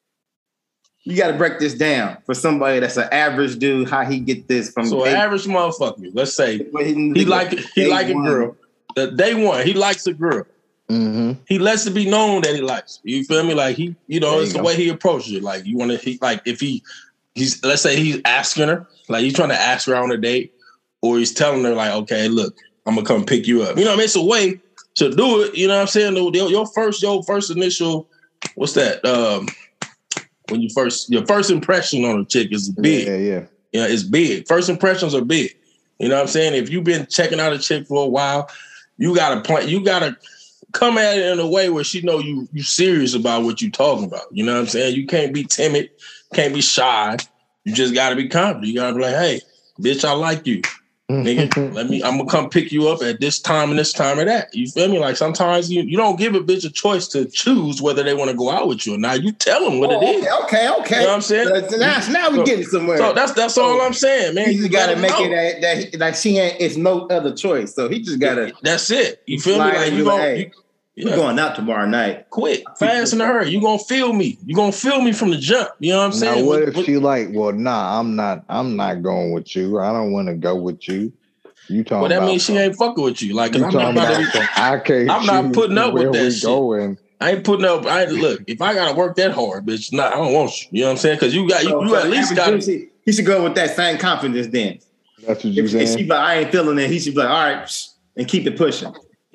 you got to break this down for somebody that's an average dude. How he get this from? So an day- average motherfucker, let's say he, he like he day like a one. girl. The day one, he likes a girl. Mm-hmm. He lets it be known that he likes her. You feel me? Like he, you know, There it's you the go. way he approaches it. Like you want to, he like if he, he's let's say he's asking her, like he's trying to ask her on a date, or he's telling her like, okay, look, I'm gonna come pick you up. You know, what I mean, it's a way to do it. You know what I'm saying? Your, your first, your first initial, what's that? Um, when you first, your first impression on a chick is big. Yeah, yeah. You know, it's big. First impressions are big. You know what I'm saying? If you've been checking out a chick for a while, you gotta plan. You gotta come at it in a way where she know you you serious about what you talking about. You know what I'm saying? You can't be timid, can't be shy. You just gotta be confident. You gotta be like, hey, bitch, I like you. Nigga, let me, I'm gonna come pick you up at this time and this time or that. You feel me? Like sometimes you, you don't give a bitch a choice to choose whether they want to go out with you or not. You tell them what Oh, it is. okay, okay, okay. You know what I'm saying? So now, now we're So- getting somewhere. So that's that's all I'm saying, man. you just gotta gotta make know. it that, that like she ain't. It's no other choice. So he just gotta. That's it. You feel me? slide Like and you be gonna hey, you, we're yeah, going out tomorrow night. quick, fast in a hurry. You gonna feel me. You gonna feel me from the jump. You know what I'm Now, saying? what What- if what- she like? Well, nah, I'm not. I'm not going with you. I don't want to go with you. You talking Well, that about? means she ain't fucking with you. Like, 'cause You I'm not talking about about? to be, some- I can't. I'm not choose putting up with where that we shit. going. I ain't putting up. I ain't, look. If I gotta work that hard, bitch, nah, I don't want you. You know what I'm saying? Because you got you, So, you so at least average got dude, he, he should go with that same confidence then. That's what you if, saying. if she like, I ain't feeling it, he should be like, all right, and keep it pushing.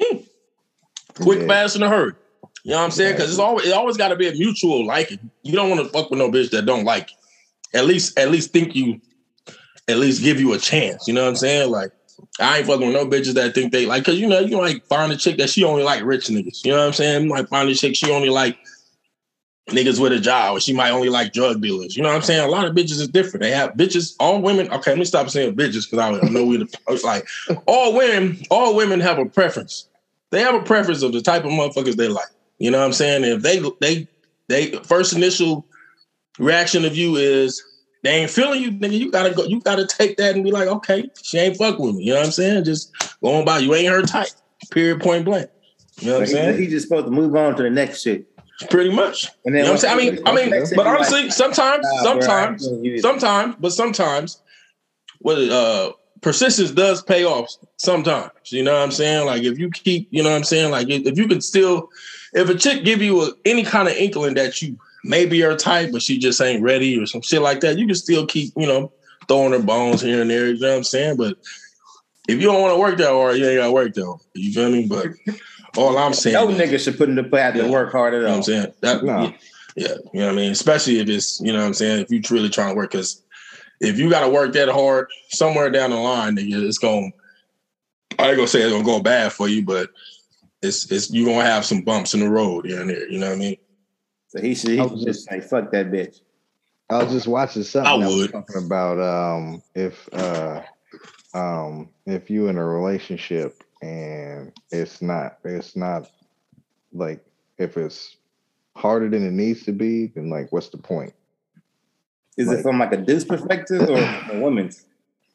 Quick, Yeah. fast, in a hurry. You know what I'm saying? Because it's always it always got to be a mutual liking. You don't want to fuck with no bitch that don't like you. At least, at least think you, at least give you a chance. You know what I'm saying? Like, I ain't fucking with no bitches that think they like, because you know, you like find a chick that she only like rich niggas. You know what I'm saying? You might find a chick she only like niggas with a job, or she might only like drug dealers. You know what I'm saying? A lot of bitches is different. They have bitches, all women. Okay, let me stop saying bitches because I know we like all women, all women have a preference. They have a preference of the type of motherfuckers they like. You know what I'm saying? If they they they first initial reaction of you is they ain't feeling you, nigga, you gotta go, you gotta take that and be like, okay, she ain't fuck with me. You know what I'm saying? Just going by, you ain't her type. Period, point blank. You know what So I'm he, saying? he just supposed to move on to the next shit. Pretty much. And You then know what I'm saying? I mean, I mean, but honestly, like, sometimes, nah, bro, sometimes, sometimes, but sometimes, what uh, persistence does pay off. Sometimes, you know what I'm saying? Like if you keep, you know what I'm saying? Like if, if you can still, if a chick give you a, any kind of inkling that you maybe her type, but she just ain't ready or some shit like that, you can still keep, you know, throwing her bones here and there. You know what I'm saying? But if you don't want to work that hard, you ain't got to work that hard. You feel me? But all I'm saying, no is, nigga should put in the path yeah, and work hard at all. You know what I'm saying? That, No. yeah, yeah, you know what I mean? Especially if it's, you know what I'm saying, if you're truly trying to work, because if you got to work that hard, somewhere down the line, nigga, it's going, I ain't going to say it's going to go bad for you, but it's, it's you're going to have some bumps in the road here and there, you know what I mean? So he should, he I should was just say, fuck that bitch. I was just watching something I that was would. talking about um, if uh, um, if you in a relationship and it's not it's not like if it's harder than it needs to be, then like what's the point? Is Like- it from like a dude's perspective or a woman's?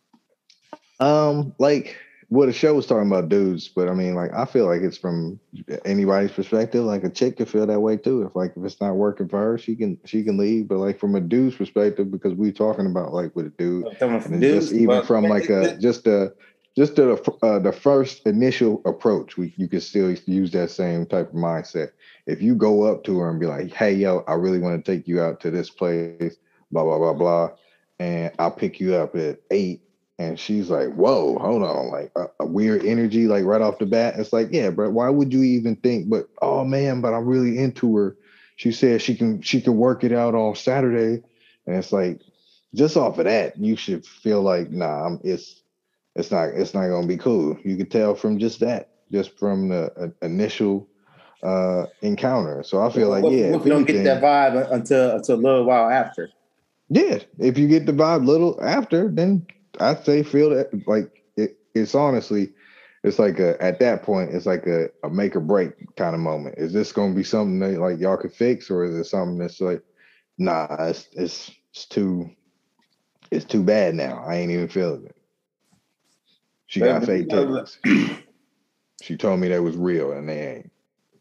Um, like what the show was talking about dudes, but I mean, like I feel like it's from anybody's perspective. Like a chick could feel that way too. If like if it's not working for her, she can she can leave. But like from a dude's perspective, because we talking about like with a dude, Someone from and dudes, just even well, from like a just a just the uh, the first initial approach, we you can still use that same type of mindset. If you go up to her and be like, "Hey, yo, I really want to take you out to this place," blah blah blah blah, and I'll pick you up at eight. And she's like, whoa, hold on, like a, a weird energy, like right off the bat. It's like, yeah, bro, why would you even think, but oh man, but I'm really into her. She said she can she can work it out on Saturday. And it's like, just off of that, you should feel like, nah, I'm, it's it's not it's not gonna be cool. You could tell from just that, just from the uh, initial uh encounter. So I feel like, what, yeah, what if you don't get that vibe until until a little while after? Yeah, if you get the vibe little after, then I'd say feel that like it, it's honestly, it's like a at that point, it's like a, a make or break kind of moment. Is this gonna be something that like y'all could fix, or is it something that's like, nah, it's it's, it's too it's too bad now. I ain't even feeling it. She got fake titties. She told me that was real and they ain't.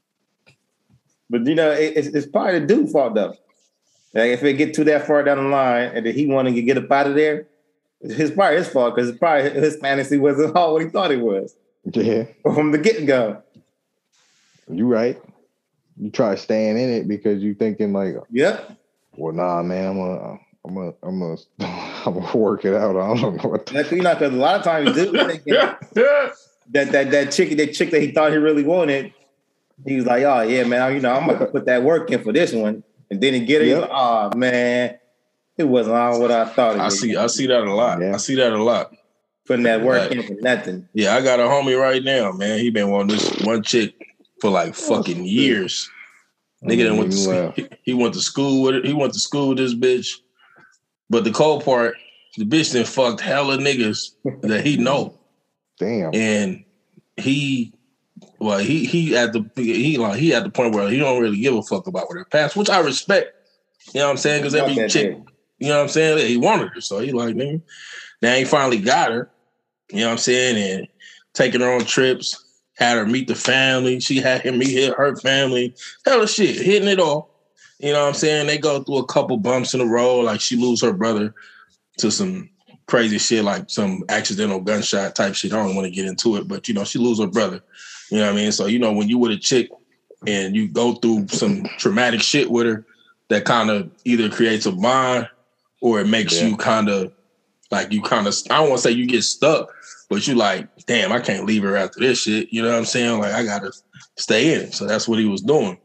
But you know, it, it's, it's probably the dude's fault though. Like if it get too that far down the line and then he wanted to get up out of there, it's probably his fault because probably his fantasy wasn't all what he thought it was. Yeah. From the get go. You right. You try staying in it because you thinking like, yep. Well, nah, man, I'm gonna, I'm gonna, I'm gonna, I'm gonna work it out. I don't know what. The- like, you know, because a lot of times dudes thinking that that that chick, that chick that he thought he really wanted, he was like, oh yeah, man, you know, I'm gonna put that work in for this one, and then he get it. Yep. Like, oh man. It wasn't all what I thought it I was. see, I see that a lot. Yeah. I see that a lot. Putting that work like, in for nothing. Yeah, I got a homie right now, man. He been wanting this one chick for like fucking years. I Nigga didn't went to he, he went to school with it. He went to school with this bitch. But the cold part, the bitch then fucked hella niggas that he know. Damn. And he, well, he he at the he like he at the point where he don't really give a fuck about what her past, which I respect. You know what I'm saying? Because every chick. Day. You know what I'm saying? He wanted her. So he like, nigga. Now he finally got her. You know what I'm saying? And taking her on trips, had her meet the family. She had him meet her family. Hella shit, hitting it all. You know what I'm saying? They go through a couple bumps in the road. Like she lose her brother to some crazy shit, like some accidental gunshot type shit. I don't want to get into it, but you know, she lose her brother. You know what I mean? So, you know, when you with a chick and you go through some traumatic shit with her that kind of either creates a bond or it makes yeah. you kind of Like you kind of, I don't want to say you get stuck, but you like, damn, I can't leave her after this shit. You know what I'm saying? Like I gotta stay in. So that's what he was doing.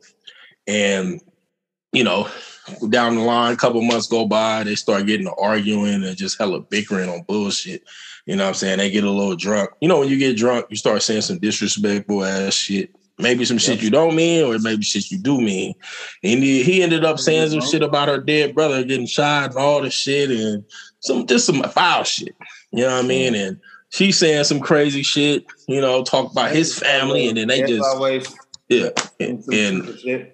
And, you know, down the line, a couple months go by, they start getting to arguing and just hella bickering on bullshit. You know what I'm saying? They get a little drunk. You know, when you get drunk, you start saying some disrespectful ass shit. Maybe some shit you don't mean, or maybe shit you do mean. And he, he ended up saying some shit about her dead brother getting shot and all this shit and some just some foul shit. You know what I mean? And she's saying some crazy shit, you know, talk about his family, and then they just always yeah, and and,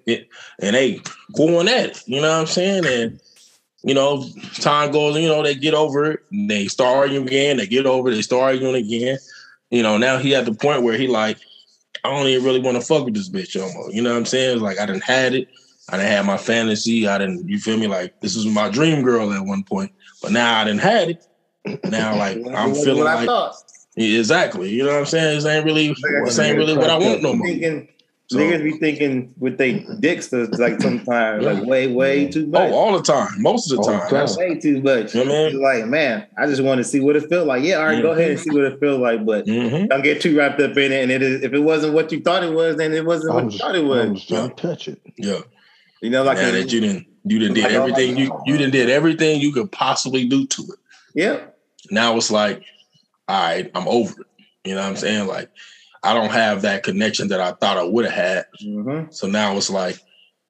and they going at it. You know what I'm saying? And you know, time goes, you know, they get over it, and they start arguing again. They get over it, they start arguing again. You know, now he at the point where he like, I don't even really want to fuck with this bitch no more. You know what I'm saying? It's like I didn't had it. I didn't have my fantasy. I didn't, you feel me? Like this was my dream girl at one point, but now I didn't had it. Now, like I'm feeling like yeah, exactly. You know what I'm saying? This ain't really, this ain't really what I want no more. Thinking, so, niggas be thinking with they dicks like sometimes like way, way too much. Oh, all the time, most of the time. That's way too much. You know what I mean? Like, man, I just want to see what it feels like. Yeah, all right, mm-hmm. go ahead and see what it feels like, but mm-hmm. don't get too wrapped up in it. And it is, if it wasn't what you thought it was, then it wasn't what just, you thought it was. I'm just trying to touch it. Yeah. You know, like now that you didn't, you didn't did everything you you didn't did everything you could possibly do to it. Yeah. Now it's like, all right, I'm over it. You know what I'm saying? Like, I don't have that connection that I thought I would have had. Mm-hmm. So now it's like,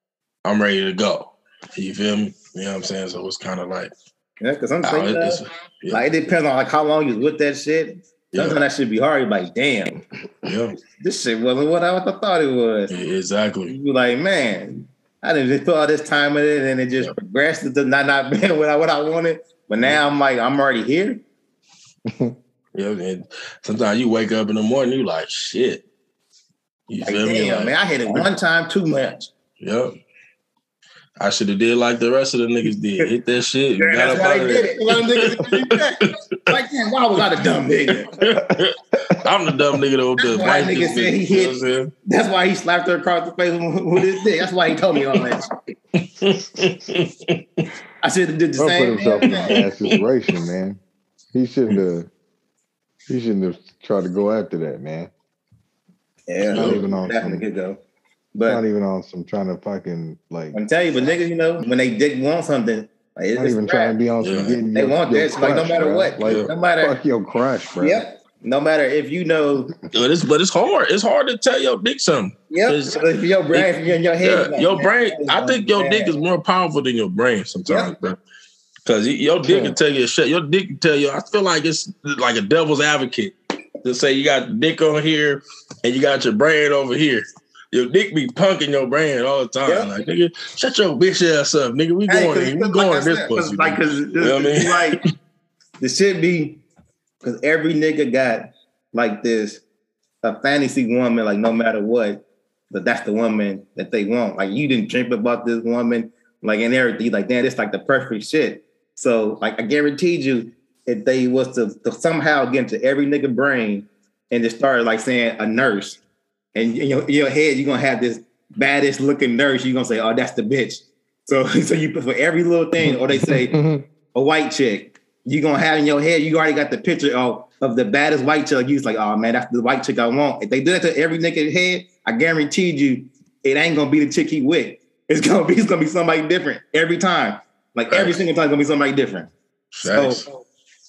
I'm ready to go. You feel me? You know what I'm saying? So it's kind of like, yeah, because I'm thinking, uh, it, yeah. like, it depends on like how long you was with that shit. Sometimes yeah. that should be hard. You're like, damn, yeah, this shit wasn't what I, what I thought it was. Yeah, exactly. You're like, man, I didn't put all this time in it, and it just yeah. progressed to not not being what I what I wanted. But now I'm like, I'm already here. Yeah, and sometimes you wake up in the morning, you like, shit. You like, feel damn, me? Like, man, I hit it one time too much. Yep. I should have did like the rest of the niggas did. Hit that shit. Yeah, got that's why they did it. Let them niggas do that. Like, damn, why was I the dumb nigga? I'm the dumb nigga though. That's why nigga said he hit. You know that's why he slapped her across the face with, with his dick. That's why he told me all that shit. I should have did the Don't same put himself thing. in a bad situation, man. He shouldn't have. He shouldn't have tried to go after that, man. Yeah, not even on definitely some, could go. But not even on some trying to fucking like. I'm telling you, but niggas, you know, when they dick want something, like it's not even crap. trying to be on some yeah. getting. They your, want your this, crush, like no matter bro. what, like no matter fuck your crush, bro. Yep. No matter if you know, but it's but it's hard. It's hard to tell your dick something. Yep. If your brain, if you're in your head, yeah, like, your man, brain. I man, think your man. dick is more powerful than your brain sometimes, Yep. bro. Because your dick can tell you shit. Your dick can tell you. I feel like it's like a devil's advocate to say you got the dick on here and you got your brain over here. Your dick be punking your brain all the time. Yep. Like, nigga, shut your bitch ass up, nigga. We hey, going, we going like this said, pussy. Like, cause you know what I mean? Like, the shit be, because every nigga got like this a fantasy woman, like no matter what, but that's the woman that they want. Like, you didn't dream about this woman, like, and everything. Like, damn, it's like the perfect shit. So, like, I guaranteed you, if they was to, to somehow get into every nigga brain and just start like saying a nurse, and in your, in your head you're gonna have this baddest looking nurse, you're gonna say, oh, that's the bitch. So, so you put for every little thing, or they say a white chick, you're gonna have in your head, you already got the picture of, of the baddest white chick. You was like, oh man, that's the white chick I want. If they do that to every nigga head, I guaranteed you, it ain't gonna be the chick he with. It's gonna be, it's gonna be somebody different every time. Like every single time, it's gonna be somebody different. Nice. So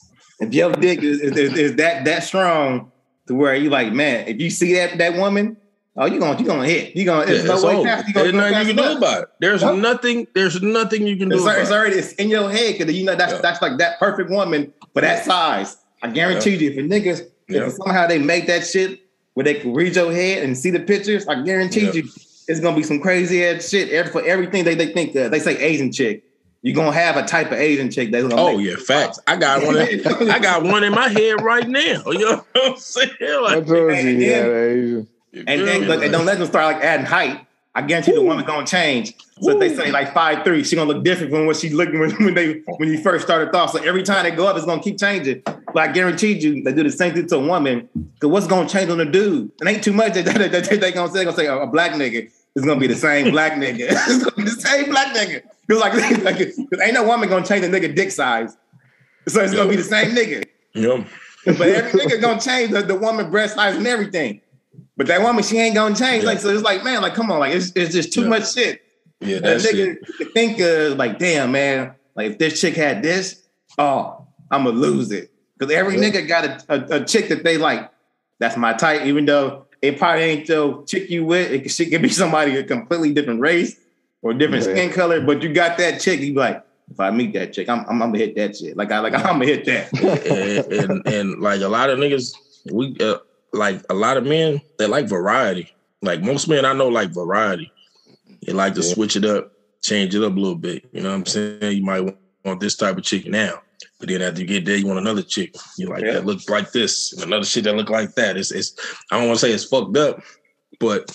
if your dick is, is, is that that strong to where you like, man, if you see that that woman, oh, you gonna you gonna hit. You gonna it's yeah, no way past. You There's gonna nothing you can do about it. There's nope. nothing. There's nothing you can do. It's, about it's already it's in your head because you know that's yeah. that's like that perfect woman for that size. I guarantee yeah. you, if a niggas yeah. if somehow they make that shit where they can read your head and see the pictures, I guarantee yeah. you, it's gonna be some crazy ass shit every, for everything they they think. Uh, they say Asian chick. You're gonna have a type of Asian chick that's gonna oh yeah, facts. I got one. In, I got one in my head right now. You know what I'm saying? Like, I told you, you had Asian. And then look, and don't let them start like adding height. I guarantee Ooh. the woman gonna change. So Ooh. if they say like five three, she gonna look different from what she looked when, when they when you first started off. So every time they go up, it's gonna keep changing. But I guaranteed you, they do the same thing to a woman. Because what's gonna change on the dude? It ain't too much that they, they, they, they gonna say. They gonna say a, a black nigga. It's gonna be the same black nigga. It's gonna be the same black nigga. Like, like ain't no woman gonna change a nigga dick size. So it's gonna be the same nigga. Yep. But every nigga gonna change the, the woman breast size and everything. But that woman, she ain't gonna change. Yeah. Like, so it's like, man, like, come on, like, it's, it's just too yeah. much shit. Yeah, that nigga shit. Think of like, damn, man, like if this chick had this, oh, I'm gonna lose it. Because every yeah. nigga got a, a, a chick that they like. That's my type, even though it probably ain't the chick you with. It, she could be somebody a completely different race or different yeah. skin color, but you got that chick, you be like, if I meet that chick, I'm, I'm, I'm gonna hit that shit. Like I like I'm gonna hit that. and, and, and like a lot of niggas, we uh, like a lot of men, they like variety. Like most men I know like variety. They like to yeah. switch it up, change it up a little bit. You know what I'm saying? You might want this type of chick now, but then after you get there, you want another chick. You like yeah. that looks like this, and another shit that look like that. It's it's I don't want to say it's fucked up, but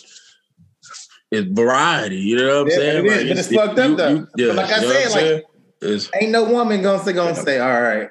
it's variety. You know what I'm yeah, saying? It like, is, but it's, it's fucked you, up though. You, yeah, but like I said, like. Is, ain't no woman gonna say gonna say, all right,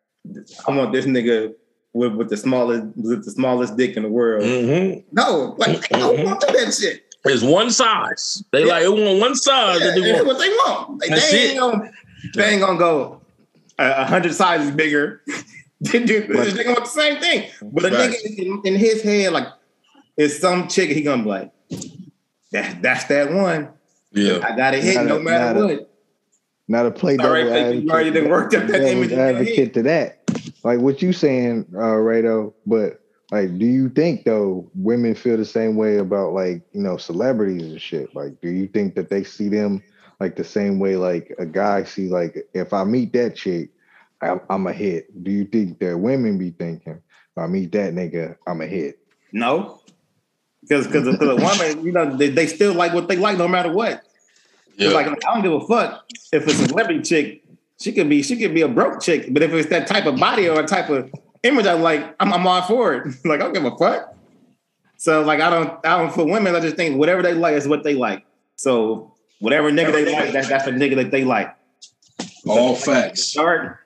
I want this nigga with, with the smallest with the smallest dick in the world. Mm-hmm. No, like mm-hmm. I don't want to do that shit. It's one size. They yeah. like it want one size. Yeah, that they want. What they want. Like, they, ain't gonna, they ain't gonna go a uh, hundred sizes bigger. they do they want the same thing. But a nigga in, in his head, like, it's some chick, he gonna be like, that that's that one. Yeah, I got it hit no matter what. A, Now to play devil right, advocate, you already done worked up that image advocate to that, like what you saying, uh, Rado. But like, do you think though women feel the same way about like you know celebrities and shit? Like, do you think that they see them like the same way like a guy see like if I meet that chick, I'm, I'm a hit? Do you think that women be thinking if I meet that nigga, I'm a hit? No, because because a woman, you know, they, they still like what they like no matter what. Yeah. Like I don't give a fuck if it's a celebrity chick. She could be she could be a broke chick, but if it's that type of body or a type of image, I'm like I'm, I'm all for it. Like I don't give a fuck. So like I don't I don't for women. I just think whatever they like is what they like. So whatever nigga they like, that, that's the nigga that they like. All facts. Start.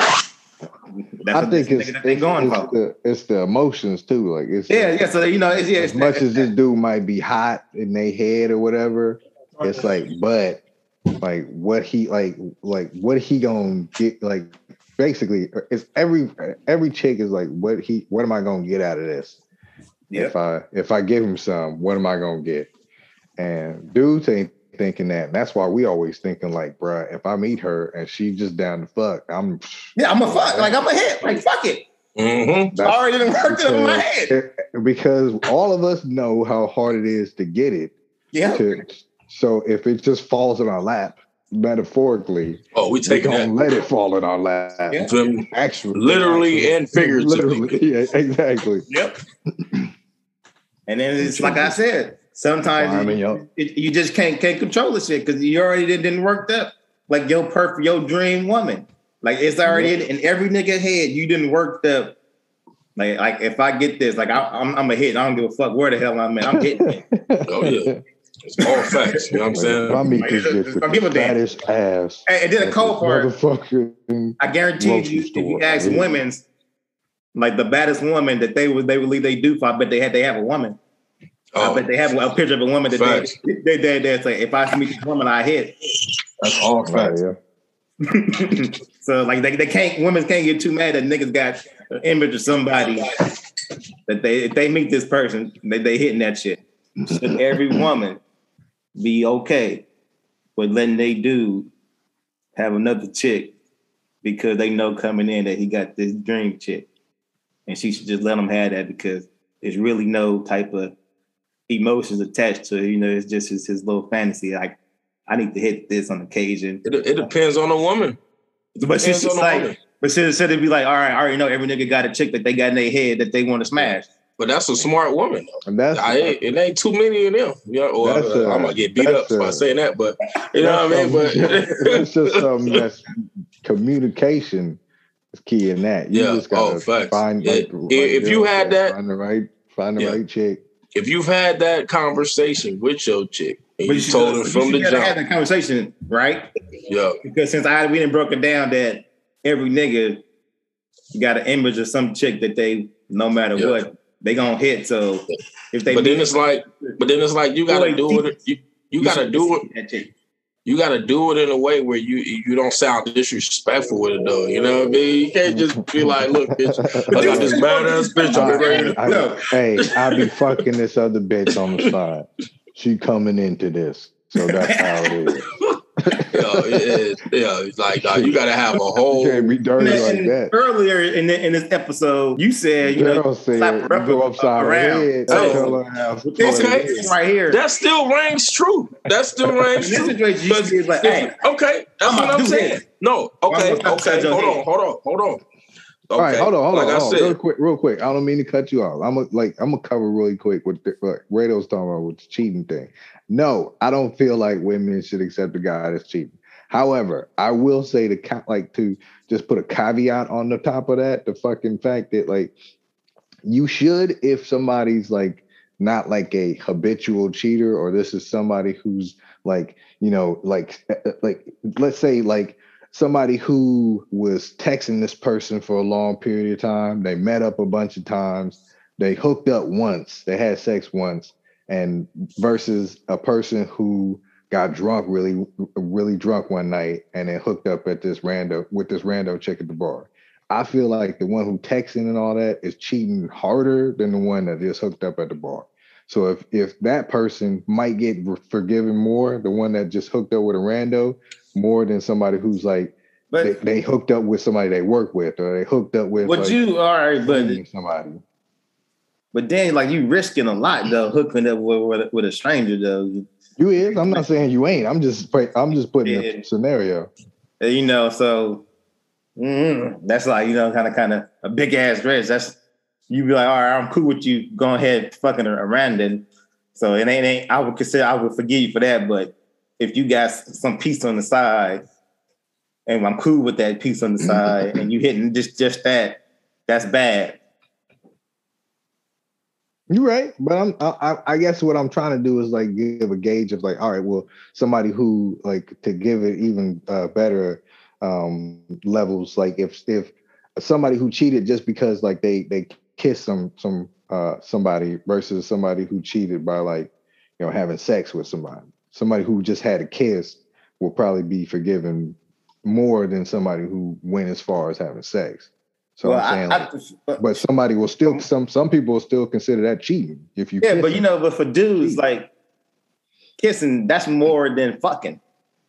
I think it's, it's, it's, the, it's the emotions too. Like it's yeah yeah. So you know it's, yeah, as it's much that, as this dude might be hot in their head or whatever. It's like, but like what he like, like what he gonna get? Like basically, it's every every chick is like, what he, what am I gonna get out of this? Yep. If I if I give him some, what am I gonna get? And dudes ain't thinking that. And that's why we always thinking like, bruh, if I meet her and she just down to fuck, I'm yeah, I'm a fuck. Like I'm a hit. Like fuck it. Mm-hmm. I already didn't work it in my head because all of us know how hard it is to get it. Yeah. To, So if it just falls in our lap, metaphorically, oh, we take it. Let it fall in our lap. Yeah. Actually, literally actually, and figuratively. Literally, yeah, exactly. Yep. And then it's like I said, sometimes you, it, you just can't can't control the shit because you already didn't work up like your perfect your dream woman. Like it's already in, in every nigga head. You didn't work up. Like like if I get this, like I, I'm I'm a hit. I don't give a fuck where the hell I'm at. I'm hitting it. Oh yeah. It's all facts, you know what I'm saying? I meet this bitch with the fattest ass. And then a cold part. I guarantee you, if you ask really? women's, like the baddest woman that they would they would leave they do for, I bet they had they have a woman. Oh, I bet they have a picture of a woman that facts. they they they they say, if I meet this woman, I hit. That's all facts. Oh, yeah. So like they, they can't women can't get too mad that niggas got an image of somebody that they if they meet this person, they they hitting that shit. Should every woman be okay with letting they dude have another chick because they know coming in that he got this dream chick, and she should just let him have that because there's really no type of emotions attached to it. You know, it's just his, his little fantasy. Like I need to hit this on occasion. It, it depends on the woman. But she's like, woman. but should should it be like, all right, I already know every nigga got a chick that they got in their head that they want to smash. But that's a smart woman. And that's I ain't, it ain't too many of them. You know, or uh, I'm gonna get beat up a, by saying that, but you know what I mean. But it's just something that's communication is key in that. You yeah. just gotta oh, facts. find yeah. like, if like you had that, find the right, find the yeah. right chick. If you've had that conversation with your chick and but you, you told her from the jump, had that conversation, right? Yeah. Because since I we didn't broke it down that every nigga got an image of some chick that they no matter yeah. what. They gonna hit. So if they, but then it's like, but then it's like you gotta do it. You, you gotta do it. You you got to do it in a way where you you don't sound disrespectful with it, though. You know what I mean? You can't just be like, look, bitch, I got this badass bitch. I'm ready to go. Hey, I be fucking this other bitch on the side. She coming into this. So that's how it is. Yeah, it is. Yeah, it's like nah, you got to have a whole. You can't be dirty and, like and that. Earlier in the, in this episode, you said you Gerald know said, slap her up go upside her head. Hey. Tell her how okay, right here. That still rings true. That still rings true. Situation, you see, like, hey, okay, that's I'm what I'm saying. this. No, okay, Well, okay, hold on, hold on, hold on. Okay. All right, hold on, hold like on, I hold said, on. Real quick, real quick. I don't mean to cut you off. I'm a, like I'm gonna cover really quick what the, like Rado's talking about with the cheating thing. No, I don't feel like women should accept a guy that's cheating. However, I will say to like to just put a caveat on the top of that, the fucking fact that like you should, if somebody's like not like a habitual cheater, or this is somebody who's like, you know, like like let's say like somebody who was texting this person for a long period of time, they met up a bunch of times, they hooked up once, they had sex once, and versus a person who got drunk, really, really drunk one night, and then hooked up at this random with this rando chick at the bar. I feel like the one who texting and all that is cheating harder than the one that just hooked up at the bar. So if if that person might get forgiven more, the one that just hooked up with a rando, more than somebody who's like but, they, they hooked up with somebody they work with, or they hooked up with. But like, you all right, but somebody. But then, like you risking a lot though, hooking up with, with, with a stranger though. You is. I'm not saying you ain't. I'm just. I'm just putting yeah. a scenario. You know, so mm, that's like you know, kind of, kind of a big ass risk. That's you be like, all right, I'm cool with you. Go ahead, fucking around then. So it ain't, ain't. I would consider. I would forgive you for that. But if you got some piece on the side, and I'm cool with that piece on the side, and you hitting just just that, that's bad. You're right, but I'm. I, I guess what I'm trying to do is like give a gauge of like, all right, well, somebody who like to give it even uh, better um, levels. Like if if somebody who cheated just because like they they kissed some some uh, somebody versus somebody who cheated by like you know having sex with somebody. Somebody who just had a kiss will probably be forgiven more than somebody who went as far as having sex. So well, I'm saying, I, like, I, but somebody will still some some people will still consider that cheating if you. Yeah, but them. you know, but for dudes, like kissing, that's more than fucking.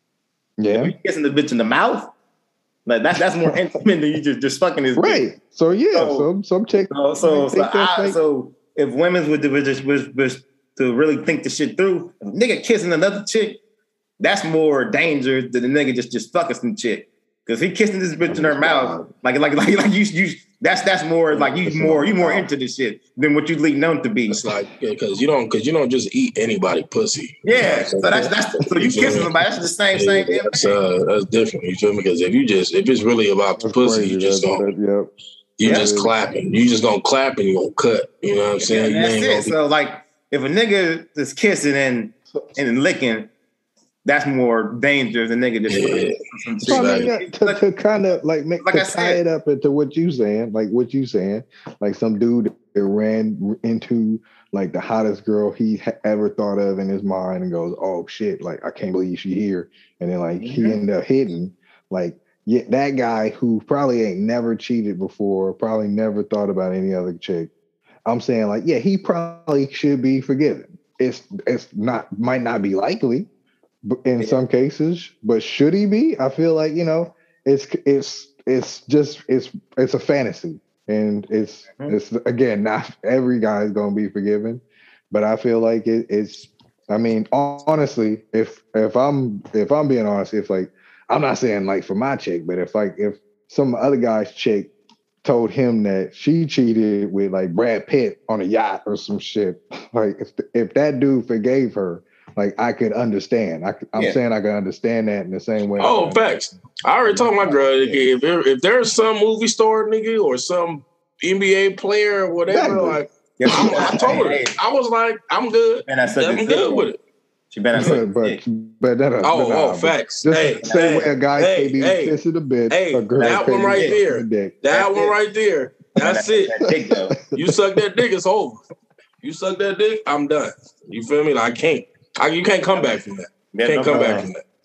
Yeah, if you're kissing the bitch in the mouth, like that's that's more intimate than you just just fucking his right. Bitch. So yeah, so, some some chick. So so so, I, so if women would just was, was to really think the shit through, if a nigga kissing another chick, that's more danger than the nigga just just fucking some chick. Because he kissing this bitch in her mouth, like like like like you you that's that's more like you more you more into this shit than what you lead known to be. It's like because yeah, you don't because you don't just eat anybody pussy. Yeah, so that's that's so you kissing somebody. That's the same yeah, same. That's uh, that's different. You feel me? Because if you just if it's really about the that's pussy, crazy. you just that's, don't. That, yep. You yeah. just clapping. You just gonna clap and you gonna cut. You know what I'm saying? Yeah, that's you it. ain't Be- so like if a nigga is kissing and and licking. That's more dangerous than nigga just. Yeah. So I mean, to, to kind of like make like to I tie said, it up into what you saying, like what you saying, like some dude that ran into like the hottest girl he ha- ever thought of in his mind and goes, "Oh shit! Like I can't believe she's here," and then like mm-hmm. he ended up hitting like yeah, that guy who probably ain't never cheated before, probably never thought about any other chick. I'm saying like yeah, he probably should be forgiven. It's it's not might not be likely. In yeah. some cases, but should he be? I feel like you know, it's it's it's just it's it's a fantasy, and it's mm-hmm. it's again not every guy is gonna be forgiven, but I feel like it, it's. I mean, honestly, if if I'm if I'm being honest, if like I'm not saying like for my chick, but if like if some other guy's chick told him that she cheated with like Brad Pitt on a yacht or some shit, like if if that dude forgave her. Like I could understand. I, I'm yeah. saying I can understand that in the same way. Oh, facts. I already told my girl if there, if there's some movie star nigga or some N B A player or whatever, exactly. like yeah, I, I told her, I was like, I'm good. And I said, I'm good with it. She better say, but but that. Oh, but, oh, nah, facts. Just hey, the same hey, way a guy hey, can be hey, kissing a bitch. Hey, a girl that one right there. That That's one it. right there. That's it. That you suck that dick, it's over. You suck that dick, I'm done. You feel me? Like, I can't. I, you can't come back from that. You can't come back from that.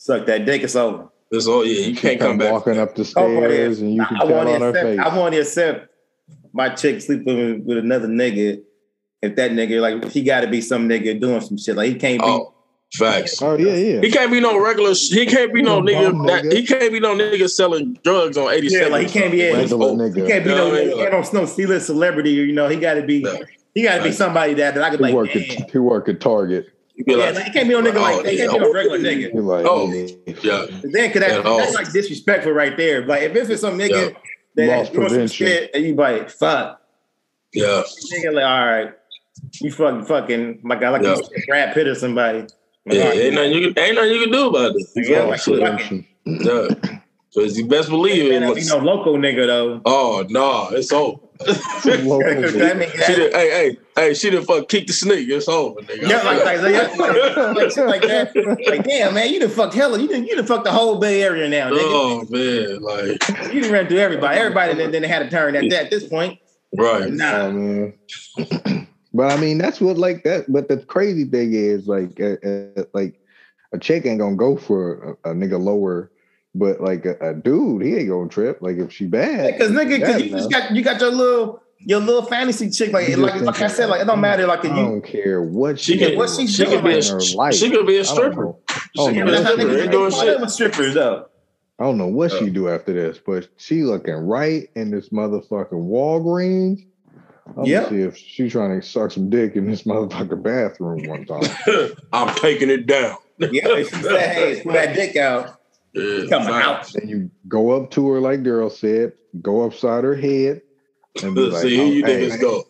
suck that dick, it's over. It's all yeah. You She can't come back. walking up the stairs, and you can I tell want on to her accept. face. I want to accept my chick sleeping with, with another nigga. If that nigga like he got to be some nigga doing some shit, like he can't be. Oh, facts. Oh yeah, yeah. He can't be no regular. He can't be no Bum nigga. That, nigga. he can't be no nigga selling drugs on eighty. Yeah, like he can't be a Regular he nigga. can't be You no know what I mean? he can't no, no C-list celebrity. You know, he got to be. Yeah. He got to be Right. somebody that, that I could He like. work Damn. at he work at Target. Yeah, like, he can't be no nigga like Oh, he can't yeah. be no regular nigga. He like, Oh, yeah. yeah. Then could that, At all. that's like disrespectful right there. Like if it's some nigga Yeah. that Loss doing some prevention. shit and you like fuck, Yeah. nigga like all right, you fucking fucking like I like Yeah. you said, Brad Pitt or somebody. Like, Yeah, all right, ain't nothing you can, ain't nothing you can do about it. Yeah, Oh, like, shit. fucking- Yeah. Because you best believe man, it. that be no local nigga though. Oh no, it's over. Local. That mean- She did, hey, hey, hey, she done fuck kick the snake. It's over, nigga. Yeah, like like, like, like, like shit like that. Like damn man, you done fucked hella. You done you done fucked the whole Bay Area now, nigga. Oh man, like You done ran through everybody. Everybody then, then had a turn at that at this point. right. Nah. Oh, man. But I mean, that's what like that. But the crazy thing is, like, uh, uh, like a chick ain't gonna go for a, a nigga lower, but like a, a dude, he ain't gonna trip. Like if she bad, Because nigga, she because bad you just enough. got you got your little your little fantasy chick. Like You like, just like I thinking, said, like it don't matter. Like I you, don't care what She she, could- doing what she's she could be a- in her life. She could be a I don't stripper. know. She Oh, could no, be a that's how stripper. niggas Ain't doing they shit. with strippers though. I don't know what Yeah. she do after this, but she looking right in this motherfucking Walgreens. I'm Yep. gonna see if she trying to suck some dick in this motherfucking bathroom one time. I'm taking it down. Yeah, if she said, "Hey, pull that dick out," Yeah, come facts. out. Then you go up to her like Daryl said, go upside her head, and be like, See, here oh, you hey, niggas go.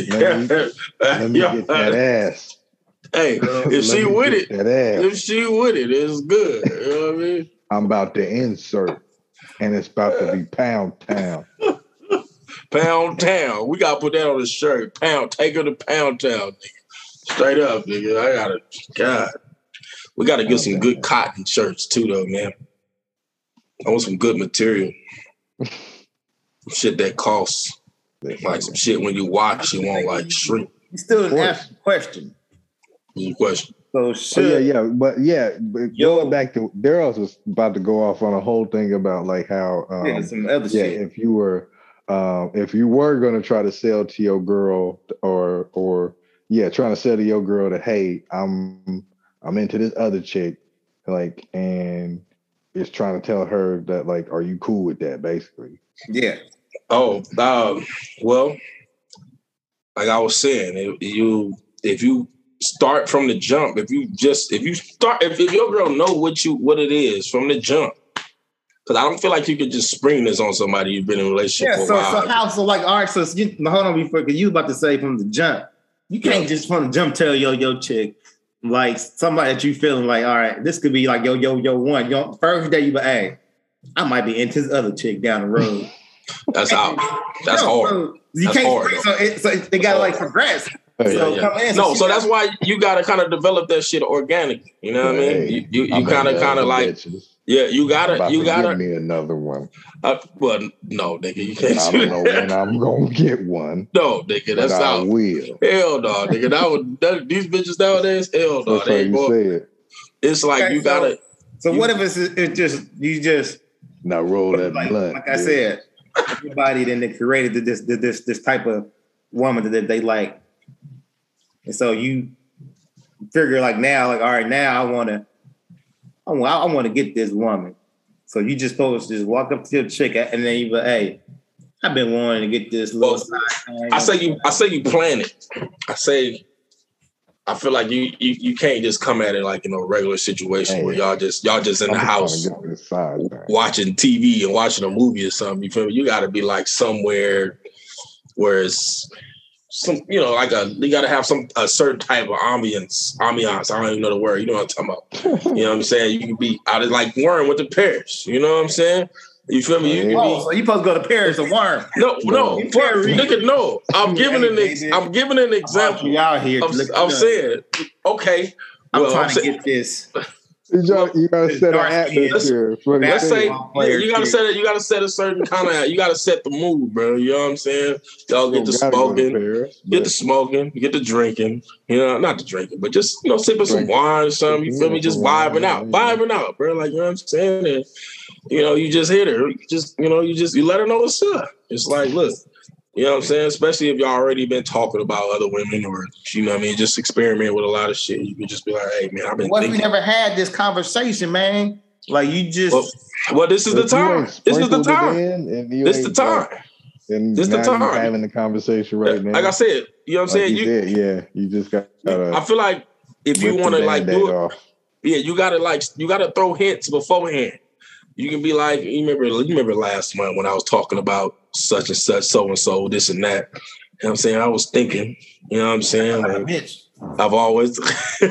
let me Yeah. get that ass. Hey, Let if she me with get it, that ass. if she with it, it's good. You know what I mean? I'm about to insert, and it's about to be pound town. Pound Town. We gotta put that on the shirt. Pound, take her to Pound Town, nigga. Straight up, nigga. I gotta, God. We gotta get some good cotton shirts too, though, man. I want some good material. Some shit that costs. Like some shit when you wash, it won't like shrink. You still Of didn't course. ask the question. Is the question. So Oh, should yeah, yeah, but yeah, but Yo. going back to Daryl was about to go off on a whole thing about like how um, yeah, some other yeah, shit. if you were um, if you were going to try to sell to your girl or or yeah, trying to sell to your girl that hey, I'm I'm into this other chick, like, and it's trying to tell her that like, are you cool with that, basically? Yeah. Oh, um, well, like I was saying, if you if you start from the jump, if you just if you start if, if your girl know what you what it is from the jump, because I don't feel like you could just spring this on somebody you've been in a relationship Yeah. for So a while. so how so like all right. So you, hold on before because you about to say from the jump. You can't Yeah. just from the jump tell yo yo chick like somebody that you feeling like all right. This could be like yo yo yo one. Yo first day you be hey, I might be into this other chick down the road. That's out. That's No, hard. bro, you That's can't. hard, so it, so it, they gotta like progress. Hey, So Yeah, come yeah. in. No, she so got- that's why you gotta kind of develop that shit organically. You know what I mean? Hey, You you, you I'm kind of in kind of love like with bitches. yeah. You gotta About you to gotta. give me another one. Uh, well, no, nigga, you can't. I don't know when I'm gonna get one, No, nigga, but that's I out. will. Hell no, nigga. That would that, these bitches nowadays. Hell no, That's how they ain't you going. say it. It's like Okay, you so- gotta. So you- what if it's, it's just you just Now roll that like, blunt. like I bitch. said, everybody then they created this this this type of woman that they like, and so you figure like now like all right now I want to I want I want to get this woman, so you just supposed to just walk up to your chick and then you be like, hey, I've been wanting to get this little Well, side. I say you. I say you plan it. I say. I feel like you you, you can't just come at it like in a regular situation Hey. where y'all just y'all just in I'm the just trying house to get this side thing. watching T V and watching a movie or something. You feel me? You got to be like somewhere where it's some, you know, like a you got to have some a certain type of ambience. Ambiance. I don't even know the word. You know what I'm talking about? You know what I'm saying? You can be out of like Warren with the Paris. You know what I'm saying? You feel me? You can Oh, be so you supposed to go to Paris and worm. no, no, You fuck, can't read. nigga, no. I'm giving an ex- Baby. I'm giving an example. You out here? I'm, to look I'm it up. saying, okay. I'm well, trying I'm to saying, get this. You gotta, you gotta set an dark skin. atmosphere. That's what he Let's said. say yeah, you gotta set it. You gotta set a certain kind of. You gotta set the mood, bro. You know what I'm saying? Y'all get You the don't gotta go to smoking, Paris, get but- the smoking, get the drinking. You know, not the drinking, but just you know, sipping some Drink. wine or something. You feel me? Yeah, Just some wine, vibing out, yeah. vibing out, bro. Like you know what I'm saying? And, you know, you just hit her. You just you know, you just you let her know what's up. It's like, look. You know what I'm saying? Especially if y'all already been talking about other women or, you know what I mean, just experiment with a lot of shit. You could just be like, hey, man, I've been What if we thinking. never had this conversation, man? Like you just Well, well this is the If you time. ain't This is the sprinkled it time. in and you This the ain't, time. like, and This the now time. you having the conversation right now. Like I said, you know what I'm Like saying? you You, said, yeah, you just got to. I feel like if you want to like do it, off. yeah, you gotta like you gotta throw hints beforehand. You can be like, you remember, you remember last month when I was talking about such and such, so and so, this and that. You know what I'm saying? I was thinking, you know what I'm saying? like a Like, bitch. I've always,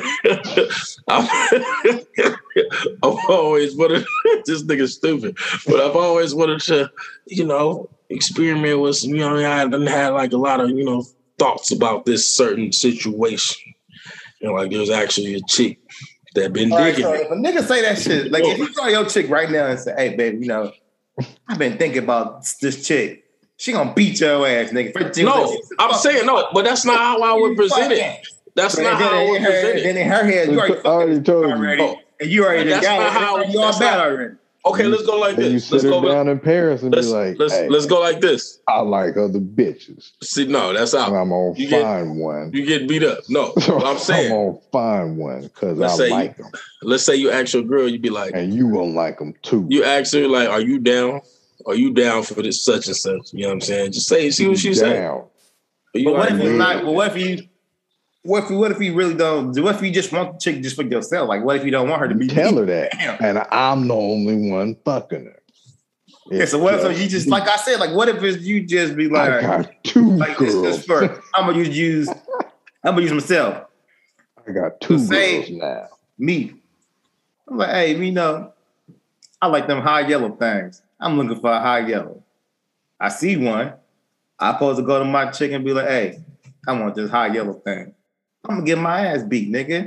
I've, I've always wanted, this nigga stupid, but I've always wanted to, you know, experiment with some, you know, I hadn't had like a lot of, you know, thoughts about this certain situation. You know, like there's actually a chick that been All right, digging so it. if a nigga say that shit, like if you call your chick right now and say, "Hey, baby, you know, I've been thinking about this chick. She gonna beat your ass, nigga." First thing No, was like, I'm saying no, but that's not how I would present it. That's So not then how I in would her- present Then it. in her head, you already I already fucking told you. already, Oh. and you already That's got not it. how- You all that's bad not- already. Okay, let's go like And you this. sit Let's her go. down in Paris and Let's be like, let's hey, let's go like this. I like other bitches. See, no, that's out. And I'm gonna You get- find one. You get beat up. No, what I'm saying. I'm gonna find one because I Let's say like you- them. Let's say you ask your girl, you be like, And you gonna like them too. you ask her like, "Are you down? Are you down for this such and such?" You know what I'm saying? Just say, see what she say. down. You But what like, if it's yeah. not? But what if you? What if you? What if you really don't? What if you just want the chick just for yourself? Like, what if you don't want her to be? You tell beat? her that. Damn. And I'm the only one fucking her. Yeah. So what if so you just like I said? Like, what if it's you just be like, I got two like this girls. is for I'm gonna use use I'm gonna use myself. I got two So say- girls now. Me. I'm like, hey, you know, I like them high yellow things. I'm looking for a high yellow. I see one. I supposed to go to my chick and be like, hey, I want this high yellow thing. I'm gonna get my ass beat, nigga.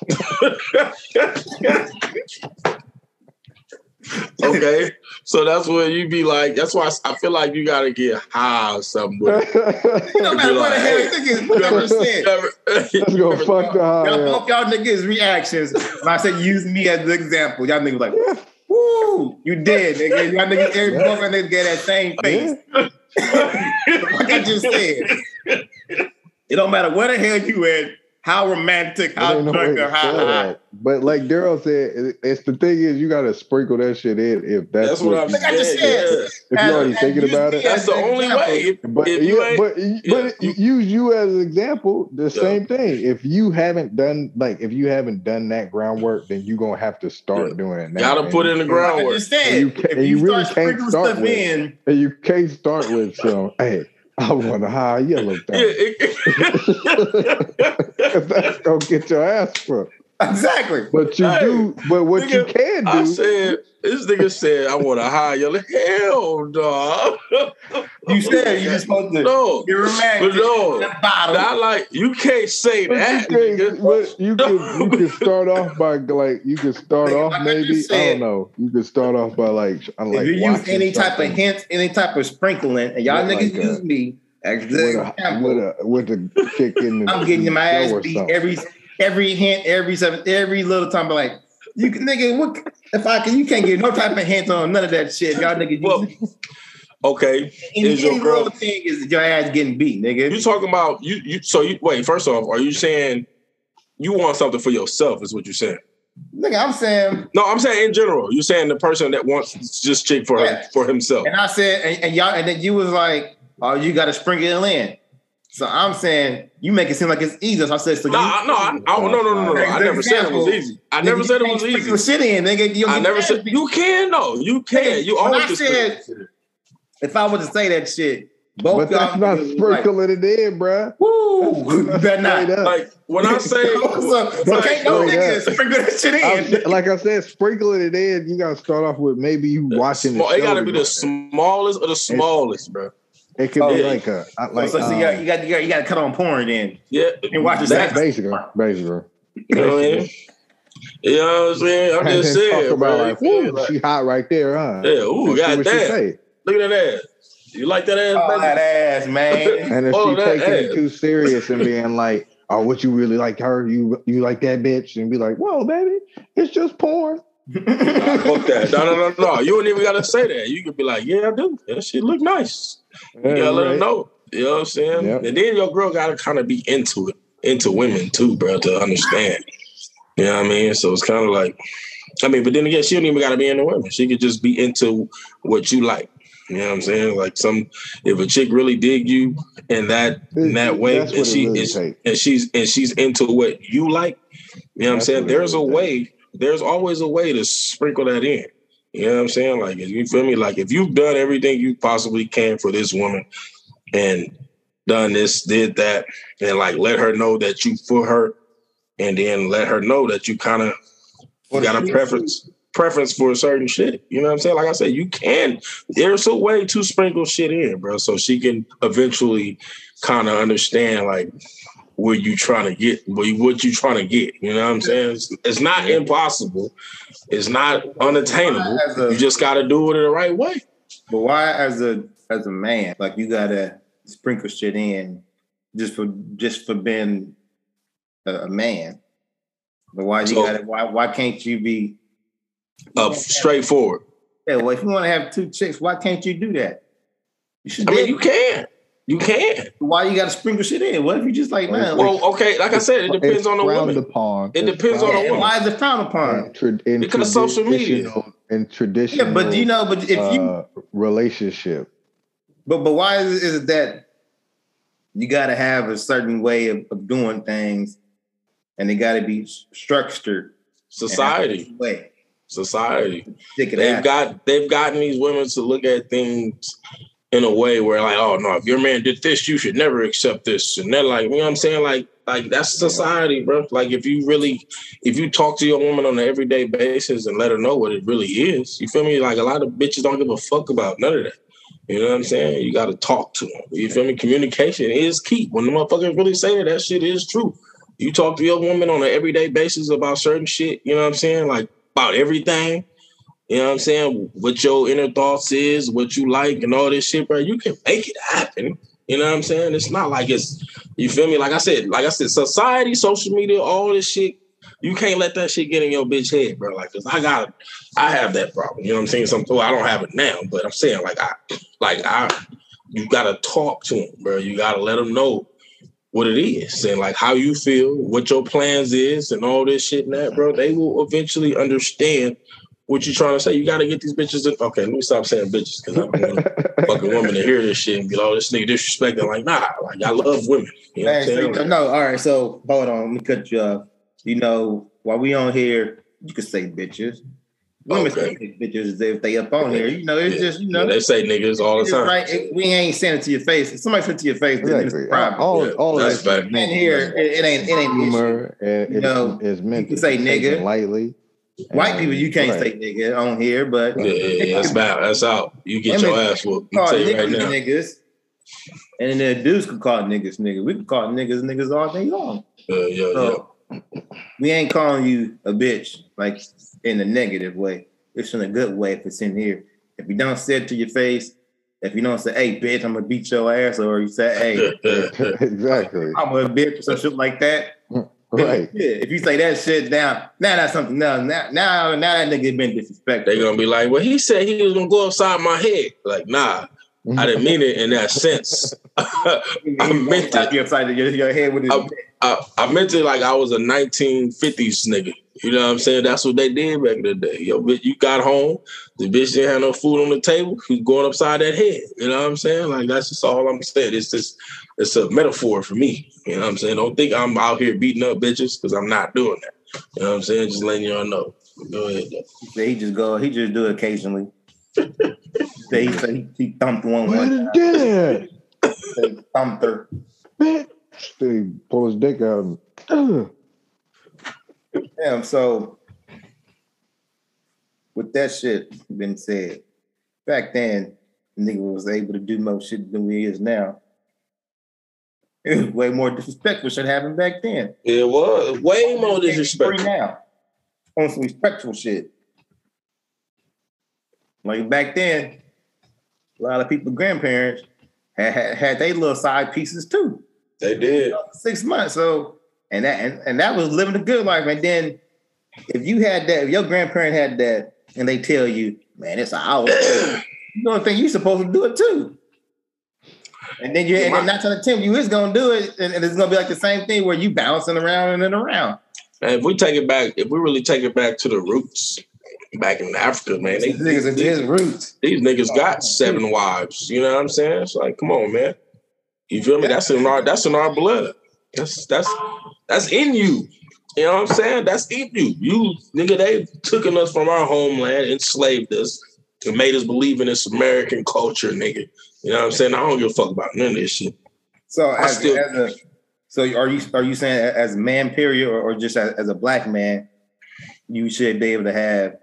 okay, so that's where you be like. That's why I feel like you gotta get high or something. With it. No matter what the hell you niggas never said. Let's go fuck the high Y'all, yellow. both y'all niggas reactions. When I said use me as the example, y'all niggas like, woo, you dead, nigga. Y'all niggas, every both of niggas get that same face. Like I just said, it don't matter where the hell you at, how romantic, how There ain't no way drunk, to or how say high. that. But like Daryl said, it- it's the thing is you gotta sprinkle that shit in if that's, That's what I'm Like I just saying. said. yeah. if you're And- already and thinking use about me it. That's as the an only example. way. If, But if you yeah, ain't, but yeah, but you- use you as an example. The Yeah. same thing. If you haven't done like if you haven't done that groundwork, then you gonna have to start Yeah. doing it now. gotta And put you in the can't- Like I groundwork. just said, And you ca- if and you, you really start can't sprinkling start stuff with- in, And you can't start with some. Hey, I want a high yellow Yeah, thing. it, That's gonna get your ass for. exactly. But you Hey, do. But what you nigga, can I do. said, this nigga said, I want a high yellow. Hell, dog. You said you just supposed to No, be romantic. but no. in the bottom. Not like, you can't say But that, you, nigga. can, but you can you can start off by like you can start Like- off like I maybe just I said- don't know you can start off by like I'm like if you use watching any type of something hint, any type of sprinkling, and y'all With niggas like a- use me as the with a example, with a with a chick in the I'm getting my show ass or beat something. every every hint, every seven, every little time. But like, you can nigga, what if I can? You can't get no type of hint on none of that shit. Y'all niggas Well, use okay. any, is your any girl- little thing is your ass getting beat, nigga. You talking about, you, you, so you, wait, first off, are you saying you want something for yourself is what you're saying? Nigga, I'm saying, No, I'm saying in general. You're saying the person that wants just chick for Yeah. her, for himself. and I said, and, and y'all, and then you was like, oh, you got to sprinkle it in. So I'm saying you make it seem like it's easy. So I said, so No, you, I, no, I, I, no, no, no, no, no. I never said it was easy. I never nigga, said you it was can't sprinkle easy. shit in, nigga. You don't I get never your said ass beat. you can though. You can. You When I always said- If I was to say that shit, both But y'all that's not niggas was like, sprinkling it in, bruh. woo, you better Straight not. up. like when I say so, so like, can't no straight niggas up. sprinkle that shit I'm in. sa- like I said, sprinkling it in. You gotta start off with maybe you watching. small, the it got to show be you the like that. smallest of the smallest, bro. It could Oh, be yeah. like a I- like so, so um, you got you got you got you got to cut on porn then Yeah, and watch the that sex. basically, basically. You know what I mean? You know what I'm saying? I'm And just then saying, talk bro. about like, You woo, like, she hot right there, huh? yeah, ooh, Let's see got what she that. say. Look at that ass. You like that ass, Oh, baby? that ass, man. And if Oh, she that taking it ass. too serious and being like, oh, what you really like her? You you like that bitch? And be like, whoa, baby, it's just porn. Nah, fuck that. No, no, no, no. You don't even gotta say that. You could be like, yeah, I do. That shit look nice. You Yeah, gotta let right. her know. You know what I'm saying? Yep. And then your girl gotta kind of be into it, into women too, bro, to understand. You know what I mean? So it's kind of like, I mean, but then again, she don't even gotta be into women. She could just be into what you like. You know what I'm saying? Like some, if a chick really dig you in that in that way, That's and what it she really is, takes. and she's and she's into what you like. You know what I'm That's saying? what it There's a really way. There's always a way to sprinkle that in. You know what I'm saying? Like, if you feel me? Like, if you've done everything you possibly can for this woman and done this, did that, and like let her know that you for her, and then let her know that you kind of got a preference preference for a certain shit. You know what I'm saying? Like I said, you can. There's a way to sprinkle shit in, bro, so she can eventually kind of understand like where you trying to get, what you, what you trying to get. You know what I'm saying? It's, it's not impossible. It's not unattainable. A, you just got to do it in the right way. But why, as a as a man, like you gotta sprinkle shit in just for just for being a, a man? But why you So, gotta? Why why can't you be uh, straightforward? Yeah, well, if you want to have two chicks, why can't you do that? You should. I mean, you can. You can. Why you got to sprinkle shit in? What if you just like, man? Well, like, okay, like I said, it depends on the woman. Upon. It It's depends on the yeah, woman. why is it frowned upon? In tra- in because social media. And traditional. Yeah, but you know, but if you uh, relationship. But but why is it, is it that you got to have a certain way of, of doing things, and they got to be structured? Society. Way. Society. They've out. got they've gotten these women to look at things in a way where like, oh no, if your man did this, you should never accept this. And they're like, you know what I'm saying? Like, like that's society, bro. Like if you really, if you talk to your woman on an everyday basis and let her know what it really is, you feel me? Like a lot of bitches don't give a fuck about none of that. You know what I'm saying? You got to talk to them. You feel me? Communication is key. When the motherfuckers really say that, that shit is true. You talk to your woman on an everyday basis about certain shit, you know what I'm saying? Like about everything. You know what I'm saying? What your inner thoughts is, what you like, and all this shit, bro. You can make it happen. You know what I'm saying? It's not like it's, you feel me? Like I said, like I said, society, social media, all this shit, you can't let that shit get in your bitch head, bro. Like, cause I got, I have that problem. You know what I'm saying? Some, well, I don't have it now, but I'm saying like I, like I, you gotta talk to them, bro. You gotta let them know what it is and like how you feel, what your plans is, and all this shit and that, bro. They will eventually understand what you trying to say. You got to get these bitches in. Okay, let me stop saying bitches because I don't want a fucking woman to hear this shit and be like, oh, this nigga disrespecting. Like, nah, like I love women. You know what I'm saying? So, no, all right. So hold on, let me cut you off. You know, while we on here, you can say bitches. Women Okay. say bitches if they up on here. You know, it's Yeah. just, you know. Yeah, they say niggas all the time. Right. It, we ain't saying it to your face. If somebody said it to your face, then it's a problem. All, Yeah, all that's of that. fact. And here, it, it ain't, it ain't humor. It, you know, it's meant you can to say be taken nigga. lightly. White And, people, you can't right. say nigga on here, but Yeah, yeah, yeah, that's bad. That's out. You get women your ass whooped. call I'll tell you niggas right now. niggas, and then the dudes can call niggas niggas. We can call niggas niggas all day long. Yeah, yeah, So yeah. we ain't calling you a bitch like in a negative way. It's in a good way if it's in here. If you don't say it to your face, if you don't say, hey, bitch, I'm gonna beat your ass, or you say, hey, exactly. I'm a bitch, or some shit like that. Right. Yeah. If you say that shit down, now that's something else. Now, now, now that nigga been disrespectful. They gonna be like, well, he said he was gonna go upside my head. Like, nah, I didn't mean it in that sense. I meant it. You upside your, your head with his I, I, I meant it like I was a nineteen fifties nigga. You know what I'm saying? That's what they did back in the day. Yo, bitch, you got home, the bitch didn't have no food on the table. He's going upside that head. You know what I'm saying? Like that's just all I'm saying. It's just it's a metaphor for me. You know what I'm saying? Don't think I'm out here beating up bitches because I'm not doing that. You know what I'm saying? Just letting y'all know. Go ahead. Though. He just go. He just do it occasionally. he, he, he thumped one Where one the did He thumped her. Bitch. He pull his dick out. And, Damn. So with that shit been said, back then, nigga was able to do more shit than we is now. It was way more disrespectful shit happened back then. It was way more disrespectful. Now. on some respectful shit. Like back then, a lot of people's grandparents had had, had their little side pieces too. They did. Six months. So and that and, and that was living a good life. And then if you had that, if your grandparent had that, and they tell you, man, it's an hour, you don't think you're supposed to do it too. And then you and then not trying to tell you is gonna do it, and, and it's gonna be like the same thing where you bouncing around and then around. And if we take it back, if we really take it back to the roots, back in Africa, man, they, these niggas are his roots. These niggas got seven wives. You know what I'm saying? It's like, come on, man. You feel me? That's in our that's in our blood. That's that's that's in you. You know what I'm saying? That's in you. You nigga, they took us from our homeland, enslaved us, and made us believe in this American culture, nigga. You know what I'm saying? I don't give a fuck about none of this shit. So as, still, as a so are you are you saying as a man, period, or, or just as, as a black man, you should be able to have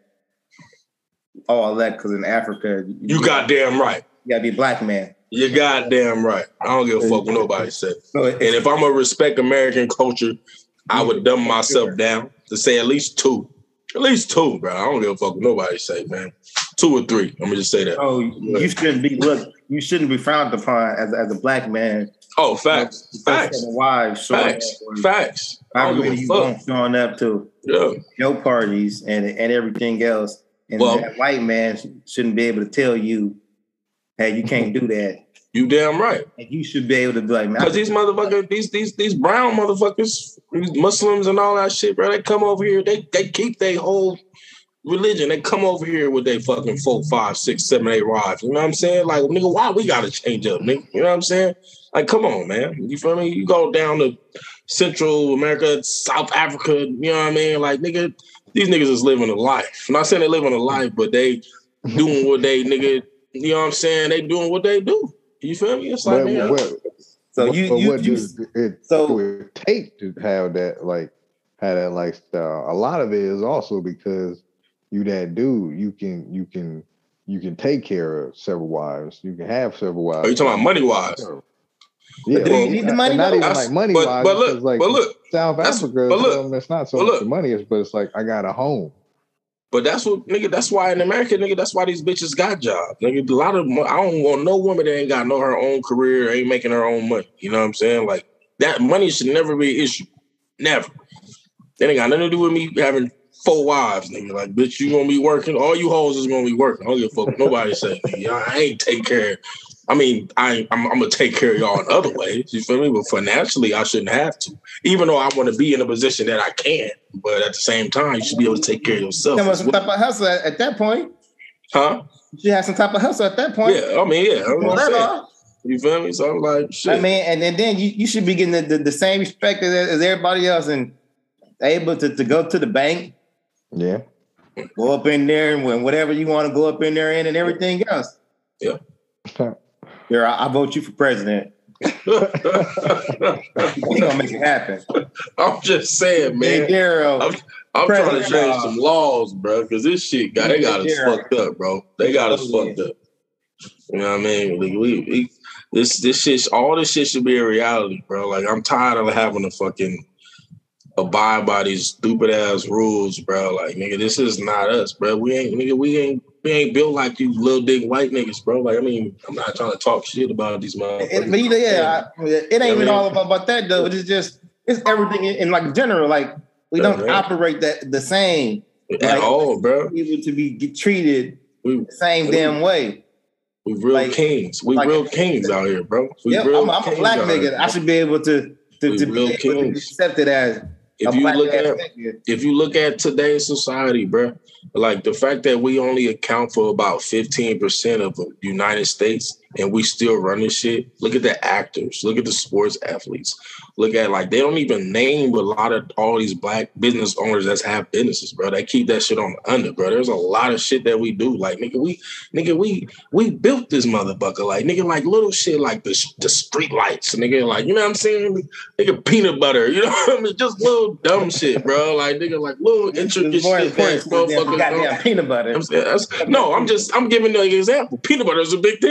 all that? Because in Africa, you, you goddamn right. You gotta be a black man. You're goddamn right. I don't give a fuck what nobody said. So and if I'm gonna respect American culture, I would dumb myself down to say at least two. At least two, bro. I don't give a fuck what nobody say, man. Two or three. I'm gonna just say that. Oh, you shouldn't be look. You shouldn't be frowned upon as as a black man. Oh, facts, facts, wives, facts, facts. How many you want showing up to yeah. your parties and and everything else, and well, that white man shouldn't be able to tell you, hey, you can't do that. You damn right. And you should be able to be like, because these motherfuckers, these these these brown motherfuckers, these Muslims and all that shit, bro. They come over here, they they keep their whole religion. They come over here with their fucking four, five, six, seven, eight wives. You know what I'm saying? Like, nigga, why we gotta change up, nigga? You know what I'm saying? Like, come on, man. You feel me? You go down to Central America, South Africa. You know what I mean? Like, nigga, these niggas is living a life. I'm not saying they living a life, but they doing what they nigga. You know what I'm saying? They doing what they do. You feel me? It's like, well, well, so what, you, you, what you does it, so it take to have that, like, have that lifestyle? A lot of it is also because you that dude, you can, you can, you can take care of several wives. You can have several wives. Are you talking about money wise? Yeah, but do you need the money? Not even That's, like money but, wise. But look, like but look, South Africa, but look, um, it's not so but much look, the money, but it's like I got a home. But that's what, nigga, that's why in America, nigga, that's why these bitches got jobs. Nigga, a lot of them, I don't want no woman that ain't got no her own career, ain't making her own money. You know what I'm saying? Like, that money should never be an issue. Never. That ain't got nothing to do with me having four wives, nigga. Like, bitch, you gonna be working. All you hoes is gonna be working. I don't give a fuck what nobody say, nigga. I ain't take care. I mean, I, I'm, I'm gonna take care of y'all in other ways. You feel me? But financially, I shouldn't have to. Even though I want to be in a position that I can. But at the same time, you should be able to take care of yourself. You have some type of hustle at, at that point. Huh? You should have some type of hustle at that point. Yeah, I mean, yeah. I'm that off. You feel me? So I'm like, shit. I mean, and, and then you, you should be getting the, the, the same respect as, as everybody else and able to, to go to the bank. Yeah. Go up in there and when whatever you want to go up in there in and everything else. Yeah. Here, I, I vote you for president. He gonna make it happen. I'm just saying, man. Hey, Daryl, I'm, I'm trying to change some laws, bro, because this shit got they got us Daryl. fucked up, bro. They got us fucked up. You know what I mean? Like, we, we this this shit, all this shit should be a reality, bro. Like, I'm tired of having to fucking abide by these stupid ass rules, bro. Like, nigga, this is not us, bro. We ain't nigga, we ain't we ain't built like you little dick white niggas, bro. Like, I mean, I'm not trying to talk shit about these motherfuckers. But you know, yeah, I, it ain't even all about, about that though. It's just it's everything in, in like general. Like, we don't yeah, operate that the same at like, all, bro. Able to be get treated we, the same we, damn way. We real like, kings. We like, real kings out here, bro. We yeah, real I'm, I'm a black nigga. Here, I should be able to to, to be able to be accepted as. If you look at if you look at today's society, bro, like the fact that we only account for about fifteen percent of the United States and we still run this shit. Look at the actors. Look at the sports athletes. Look at like they don't even name a lot of all these black business owners that have businesses, bro. They keep that shit on the under, bro. There's a lot of shit that we do. Like nigga, we nigga, we we built this motherfucker. Like nigga, like little shit like the the street lights, nigga, like you know what I'm saying? Nigga, peanut butter, you know what I mean? Just little dumb shit, bro. Like nigga, like little intricate shit that motherfuckers goddamn peanut butter. I'm saying, that's, no, I'm just I'm giving you an example. Peanut butter is a big thing. You know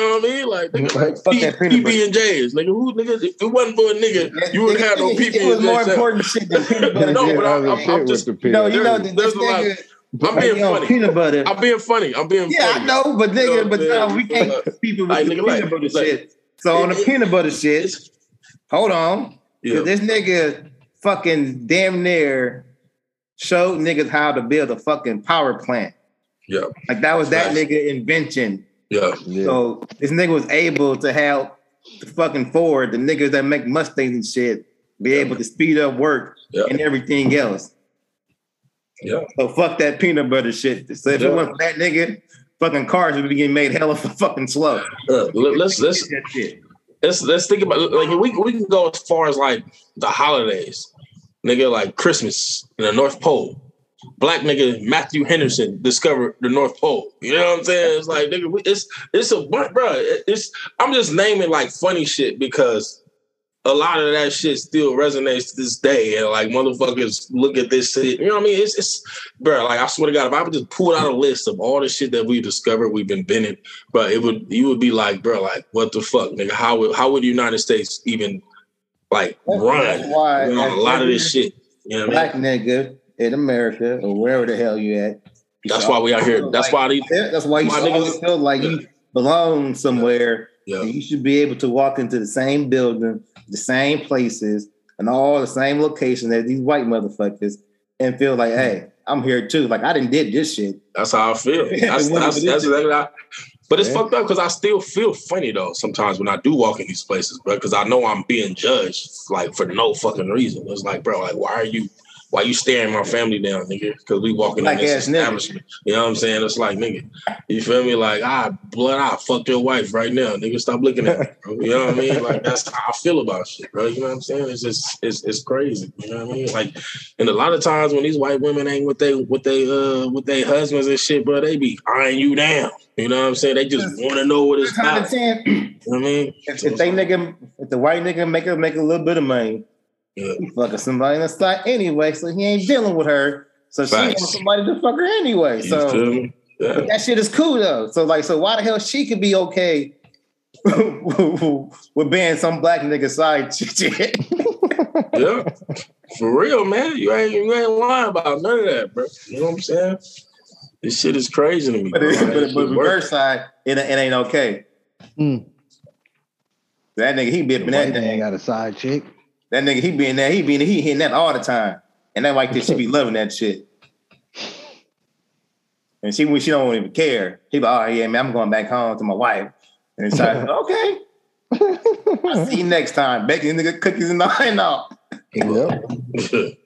know what I mean? Like, nigga, like Fuck P- that peanut butter. P B and J's. Nigga, who, nigga, if it wasn't for a nigga, you wouldn't have no P B It was and more J. important shit than peanut butter. No, Yeah, but I'm, other I'm, shit I'm with just, the You know, you know, There's- this there's a lot- nigga. I'm being you know, funny. peanut butter. I'm being funny. I'm being Yeah, funny. I know, but nigga, You know but what no, I'm we saying? can't put people with Like, the nigga, peanut like- butter like- shit. So on the it- peanut butter shit, It's- hold on. Yeah. This nigga fucking damn near showed niggas how to build a fucking power plant. Yeah. Like that was that Facts. nigga invention. Yeah. Yeah. So this nigga was able to help the fucking Ford, the niggas that make Mustangs and shit, be able to speed up work Yeah. and everything else. Yeah. So fuck that peanut butter shit. So if Yeah. it wasn't for that nigga, fucking cars would be getting made hella fucking slow. Uh, let- let's let's That shit. let's let's think about like we we can go as far as like the holidays, nigga, like Christmas in the North Pole. Black nigga Matthew Henderson discovered the North Pole. You know what I'm saying? It's like nigga, we- it's it's a bunch, bro. It's I'm just naming like funny shit because a lot of that shit still resonates to this day, and like motherfuckers look at this shit. You know what I mean? It's it's bro. Like I swear to God, if I would just pull out a list of all the shit that we discovered, we've been bending, bro, it would you would be like, bro, like what the fuck, nigga? How would how would the United States even like That's- run that's why- you know, a lot of this shit? You know what I Black mean? nigga in America or wherever the hell you at. That's why we out here. That's why these. That's why you My should niggas- always feel like you belong somewhere. Yeah. And you should be able to walk into the same building, the same places, and all the same locations as these white motherfuckers, and feel like, hey, I'm here too. Like I didn't did this shit. That's how I feel. That's What that's, is it? that's exactly how. But it's Yeah. fucked up because I still feel funny though sometimes when I do walk in these places, bro. Because I know I'm being judged like for no fucking reason. It's like, bro, like why are you, why you staring my family down, nigga? Because we walking in Black this ass nigga. establishment. You know what I'm saying? It's like, nigga, you feel me? Like, ah, blood, I fuck your wife right now, nigga. Stop looking at me, bro. You know what I mean? Like that's how I feel about shit, bro. You know what I'm saying? It's just, it's it's crazy. You know what I mean? Like, and a lot of times when these white women ain't with they with they uh with their husbands and shit, bro, they be eyeing you down. You know what I'm saying? They just want to know what it's Nine about. to ten. You know what I mean? If, if they nigga, if the white nigga make a make a little bit of money, Yeah. he fucking somebody in the side anyway, so he ain't dealing with her. So she Facts. wants somebody to fuck her anyway. You So feel me? Yeah. that shit is cool though. So like, so why the hell she could be okay with being some black nigga side chick? Yeah. For real, man. You ain't you ain't lying about none of that, bro. You know what I'm saying? This shit is crazy to me. But, bro. it, Like, but, this but shit work. reverse side, it, it ain't okay. Mm. That nigga, he be in that White man thing. got a side chick. That nigga, he be in there, he be in he hitting that all the time. And that like this, she be loving that shit. And she when she don't even care. He be, oh yeah, man, I'm going back home to my wife. And it's like, okay. I'll see you next time. Baking nigga cookies in the and all. Yep.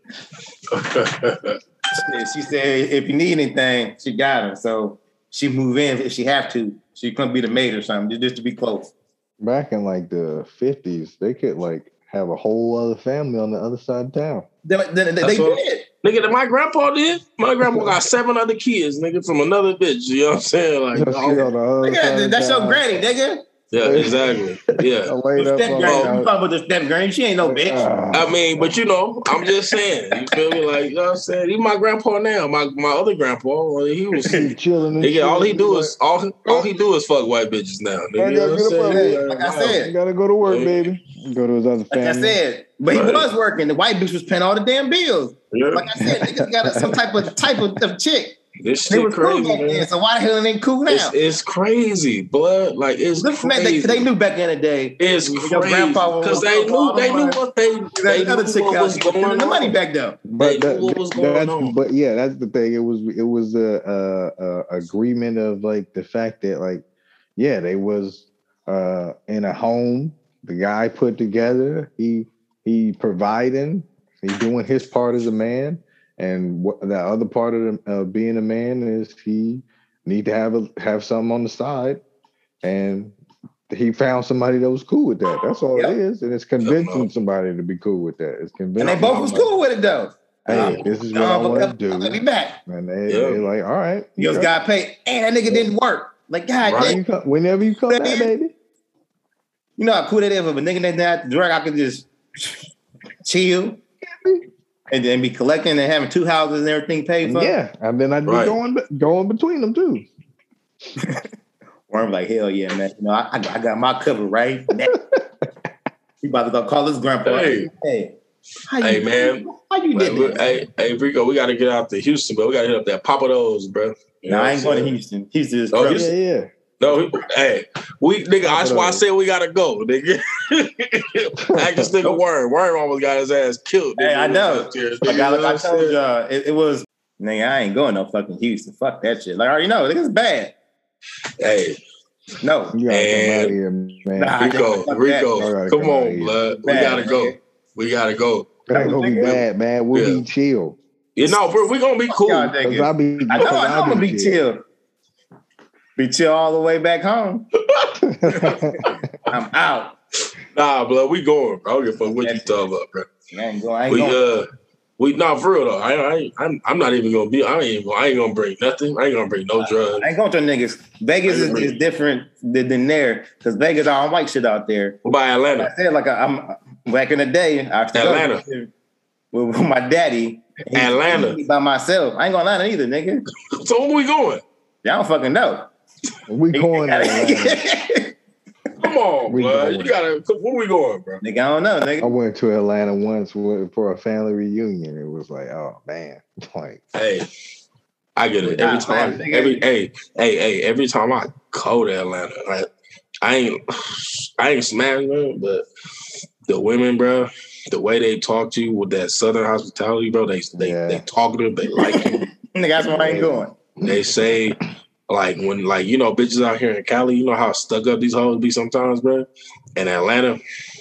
She said if you need anything, she got her. So she move in if she have to. She couldn't be the maid or something, just to be close. Back in like the fifties, they could like have a whole other family on the other side of town. They, they, they That's what- did. Nigga, that my grandpa did. My grandpa got seven other kids, nigga, from another bitch. You know what I'm saying? Like, Just oh, sit on the other Look at side that. of That's your town. granny, nigga. yeah, exactly. Yeah. Laid The up step on granny. the You couch. talking about the step granny? She ain't no bitch. Ah. I mean, but you know, I'm just saying. You feel me? Like, you know what I'm saying? Even my grandpa now, my, my other grandpa, well, he was. He chilling and Nigga, shit. all he do Like, is all all he do is fuck white bitches now. Nigga, I you know gotta what get up I'm out saying? here. Like I Wow. said. You gotta go to work, Yeah. baby. Go to his other Like I family. said, but he Right. was working. The white bitch was paying all the damn bills. Yeah. Like I said, niggas got a, some type of type of, of chick. This They shit was cool crazy, back then. man. So why the hell they ain't cool now? It's, it's crazy, blood. Like it's Look, man, crazy. they, they knew back in the day. It's Your crazy grandpa was- because they knew they knew what they That they knew other chick what out was here going spending the money on. back though. They But knew what was going that's, on. but yeah, that's the thing. It was it was a, a, a agreement of like the fact that like yeah, they was uh, in a home. The guy put together. He he providing. He doing his part as a man, and what the other part of the, uh, being a man is he need to have a have something on the side, and he found somebody that was cool with that. That's all Yep. it is, and it's convincing somebody to be cool with that. It's And convincing. they both was somebody, cool with it though. Hey, this is what I Um, want to I'll be do, back. and they Yeah. they like, all right, You just okay. got paid. And that nigga didn't work. Like, God Right. damn. You come, whenever you come back, baby. You know how cool that is if a nigga that not the drug, I could just chill and then be collecting and having two houses and everything paid for. Yeah, and then I'd be Right. going going between them too. Worm like, hell yeah, man. You know, I, I got my cover right. He about to go call his grandpa. Hey, hey, how hey you, man. How you did Like, that? hey, hey, Rico, we got to get out to Houston, bro. We got to hit up that Papa Do's, bro. You No, know I what ain't I'm going to saying? Houston. Houston is Oh, trouble. Yeah, yeah. No, hey, we nigga. Papa That's why I Do's. said we gotta go, nigga. Act this nigga Worm. Worm almost got his ass killed. Hey, nigga. I know. Here, Like, nigga, I, like you know I what told I'm saying? y'all, it, it was, nigga, I ain't going no fucking Houston. Fuck that shit. Like, I already know. Nigga, it's bad. Hey, No. You gotta come And- out here, man. Nah, Rico, fuck Rico, that. come Come out on, here. blood. We Bad, gotta go. nigga. We gotta go. It ain't gonna be Nigga. bad, man. We'll Yeah. be chill. You know, bro, we gonna be cool. Y'all Cause niggas. I be, I know, cause I know I'm gonna be chill. Be chill all the way back home. I'm out. Nah, blood, we going, bro. I don't give a fuck what you talking about, bro. I ain't going. I ain't We going. uh, we not for real though. I, I, I'm, I'm not even gonna be. I ain't, even gonna, I ain't gonna bring nothing. I ain't gonna bring no drugs. I ain't going to niggas. Vegas is, is different than, than there because Vegas, I don't like shit out there. What about Like Atlanta? I said, like I, I'm back in the day, I used to go Atlanta. with, with my daddy. He- Atlanta. he by myself. I ain't going to Atlanta either, nigga. So where we going? Y'all don't fucking know. we going to Atlanta. Come on, We blood. going. You gotta. Where we going, bro? Nigga, I don't know, I nigga. went to Atlanta once with- for a family reunion. It was like, oh man, like Hey, I get it every Nah, time. man, nigga. Every hey, hey, hey. Every time I go to Atlanta, like I ain't, I ain't smashing them, but the women, bro, the way they talk to you with that Southern hospitality, bro, they they Yeah. they talkative, they like you. Nigga, that's why I ain't going. They say, like, when, like, you know, bitches out here in Cali, you know how stuck up these hoes be sometimes, bro? In Atlanta,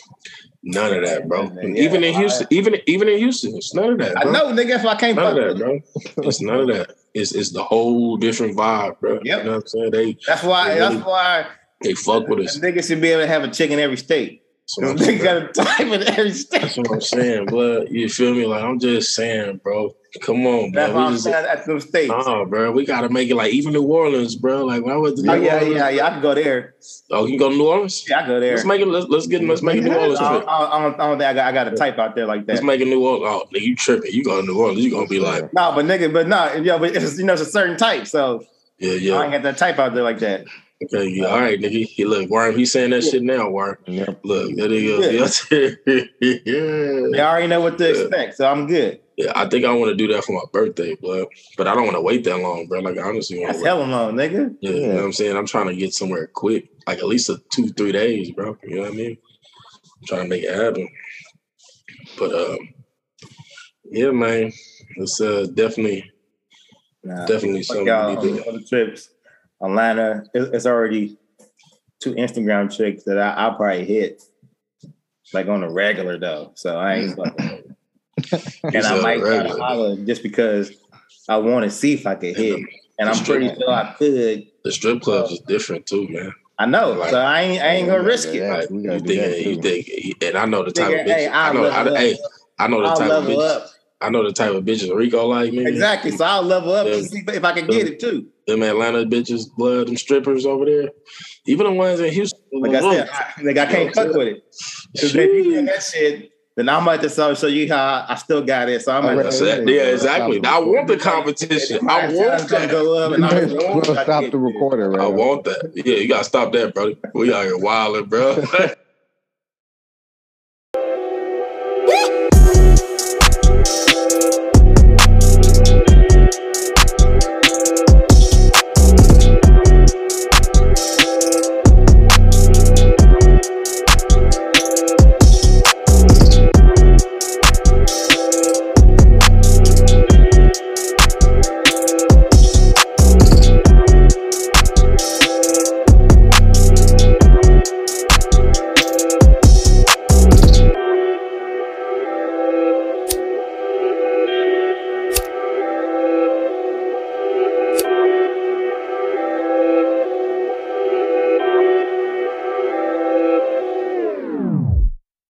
none of that, bro. Yeah, And even in Houston, even even in Houston, it's none of that, I bro. know, nigga, that's why I can't None fuck of with that, it. bro. It's none of that. It's it's the whole different vibe, bro. Yep. You know what I'm saying? They That's why. They That's really- why they fuck with a us. nigga should be able to have a chick in every state. That's what I'm They saying. got a type in every state. That's what I'm saying, blood. You feel me? Like, I'm just saying, bro. Come on, That's man. why We I'm just, saying at those states. oh, bro, we gotta make it like even New Orleans, bro. Like, when I went to New Oh yeah, Orleans, yeah, yeah. I can go there. oh, you can go to New Orleans? Yeah, I go there. Let's make it. Let's, let's get. Let's make it New I Orleans. don't, I trip. don't, I don't, I don't think I got, I got a type out there like Let's that. make a New Orleans. Oh, nigga, you tripping? You go to New Orleans? You gonna be like, No, but nigga, but no, yeah, but it's you know it's a certain type, so yeah, I ain't yeah. got that type out there like that. Okay, yeah. All right, nigga. He look, Worm. He's saying that shit now, Worm. Yep. Look, that nigga. Yeah. They already know what to Yeah. expect, so I'm good. Yeah, I think I want to do that for my birthday, blood. But I don't want to wait that long, bro. Like, I honestly want That's to wait. hella long, nigga. Yeah, you know what I'm saying? I'm trying to get somewhere quick, like at least a two, three days, bro. You know what I mean? I'm trying to make it happen. But um, yeah, man, it's uh definitely, Nah, definitely fuck something y'all we on need the to. other trips. Atlanta, it- it's already two Instagram chicks that I, I'll probably hit, like on a regular though. So I ain't fucking. And You I said might try to regular. holler just because I want to see if I could hit. And I'm pretty sure I could. The strip clubs is different too, man. I know, Like- so I ain't I ain't gonna Yeah, risk yeah, it. Like, we gotta you do that, think, you too. think, and I know the type Nigga, of bitch. hey, I I'll know, level I, hey, up. I know the I'll type of level bitch. up. I know the type of bitches Rico like me. Exactly. So I'll level up to Them- see if I can get it too. Them Atlanta bitches, blood, them strippers over there. Even the ones in Houston. Like I said, I, like I can't fuck with it. Because if you do that shit, then I might just show you how I still got it. So I'm All like, right. So that- yeah, exactly. I want the competition. I want gonna that. go up and I We'll stop the recorder right I now. want that. Yeah, you gotta stop that, bro. We out here wilding, bro.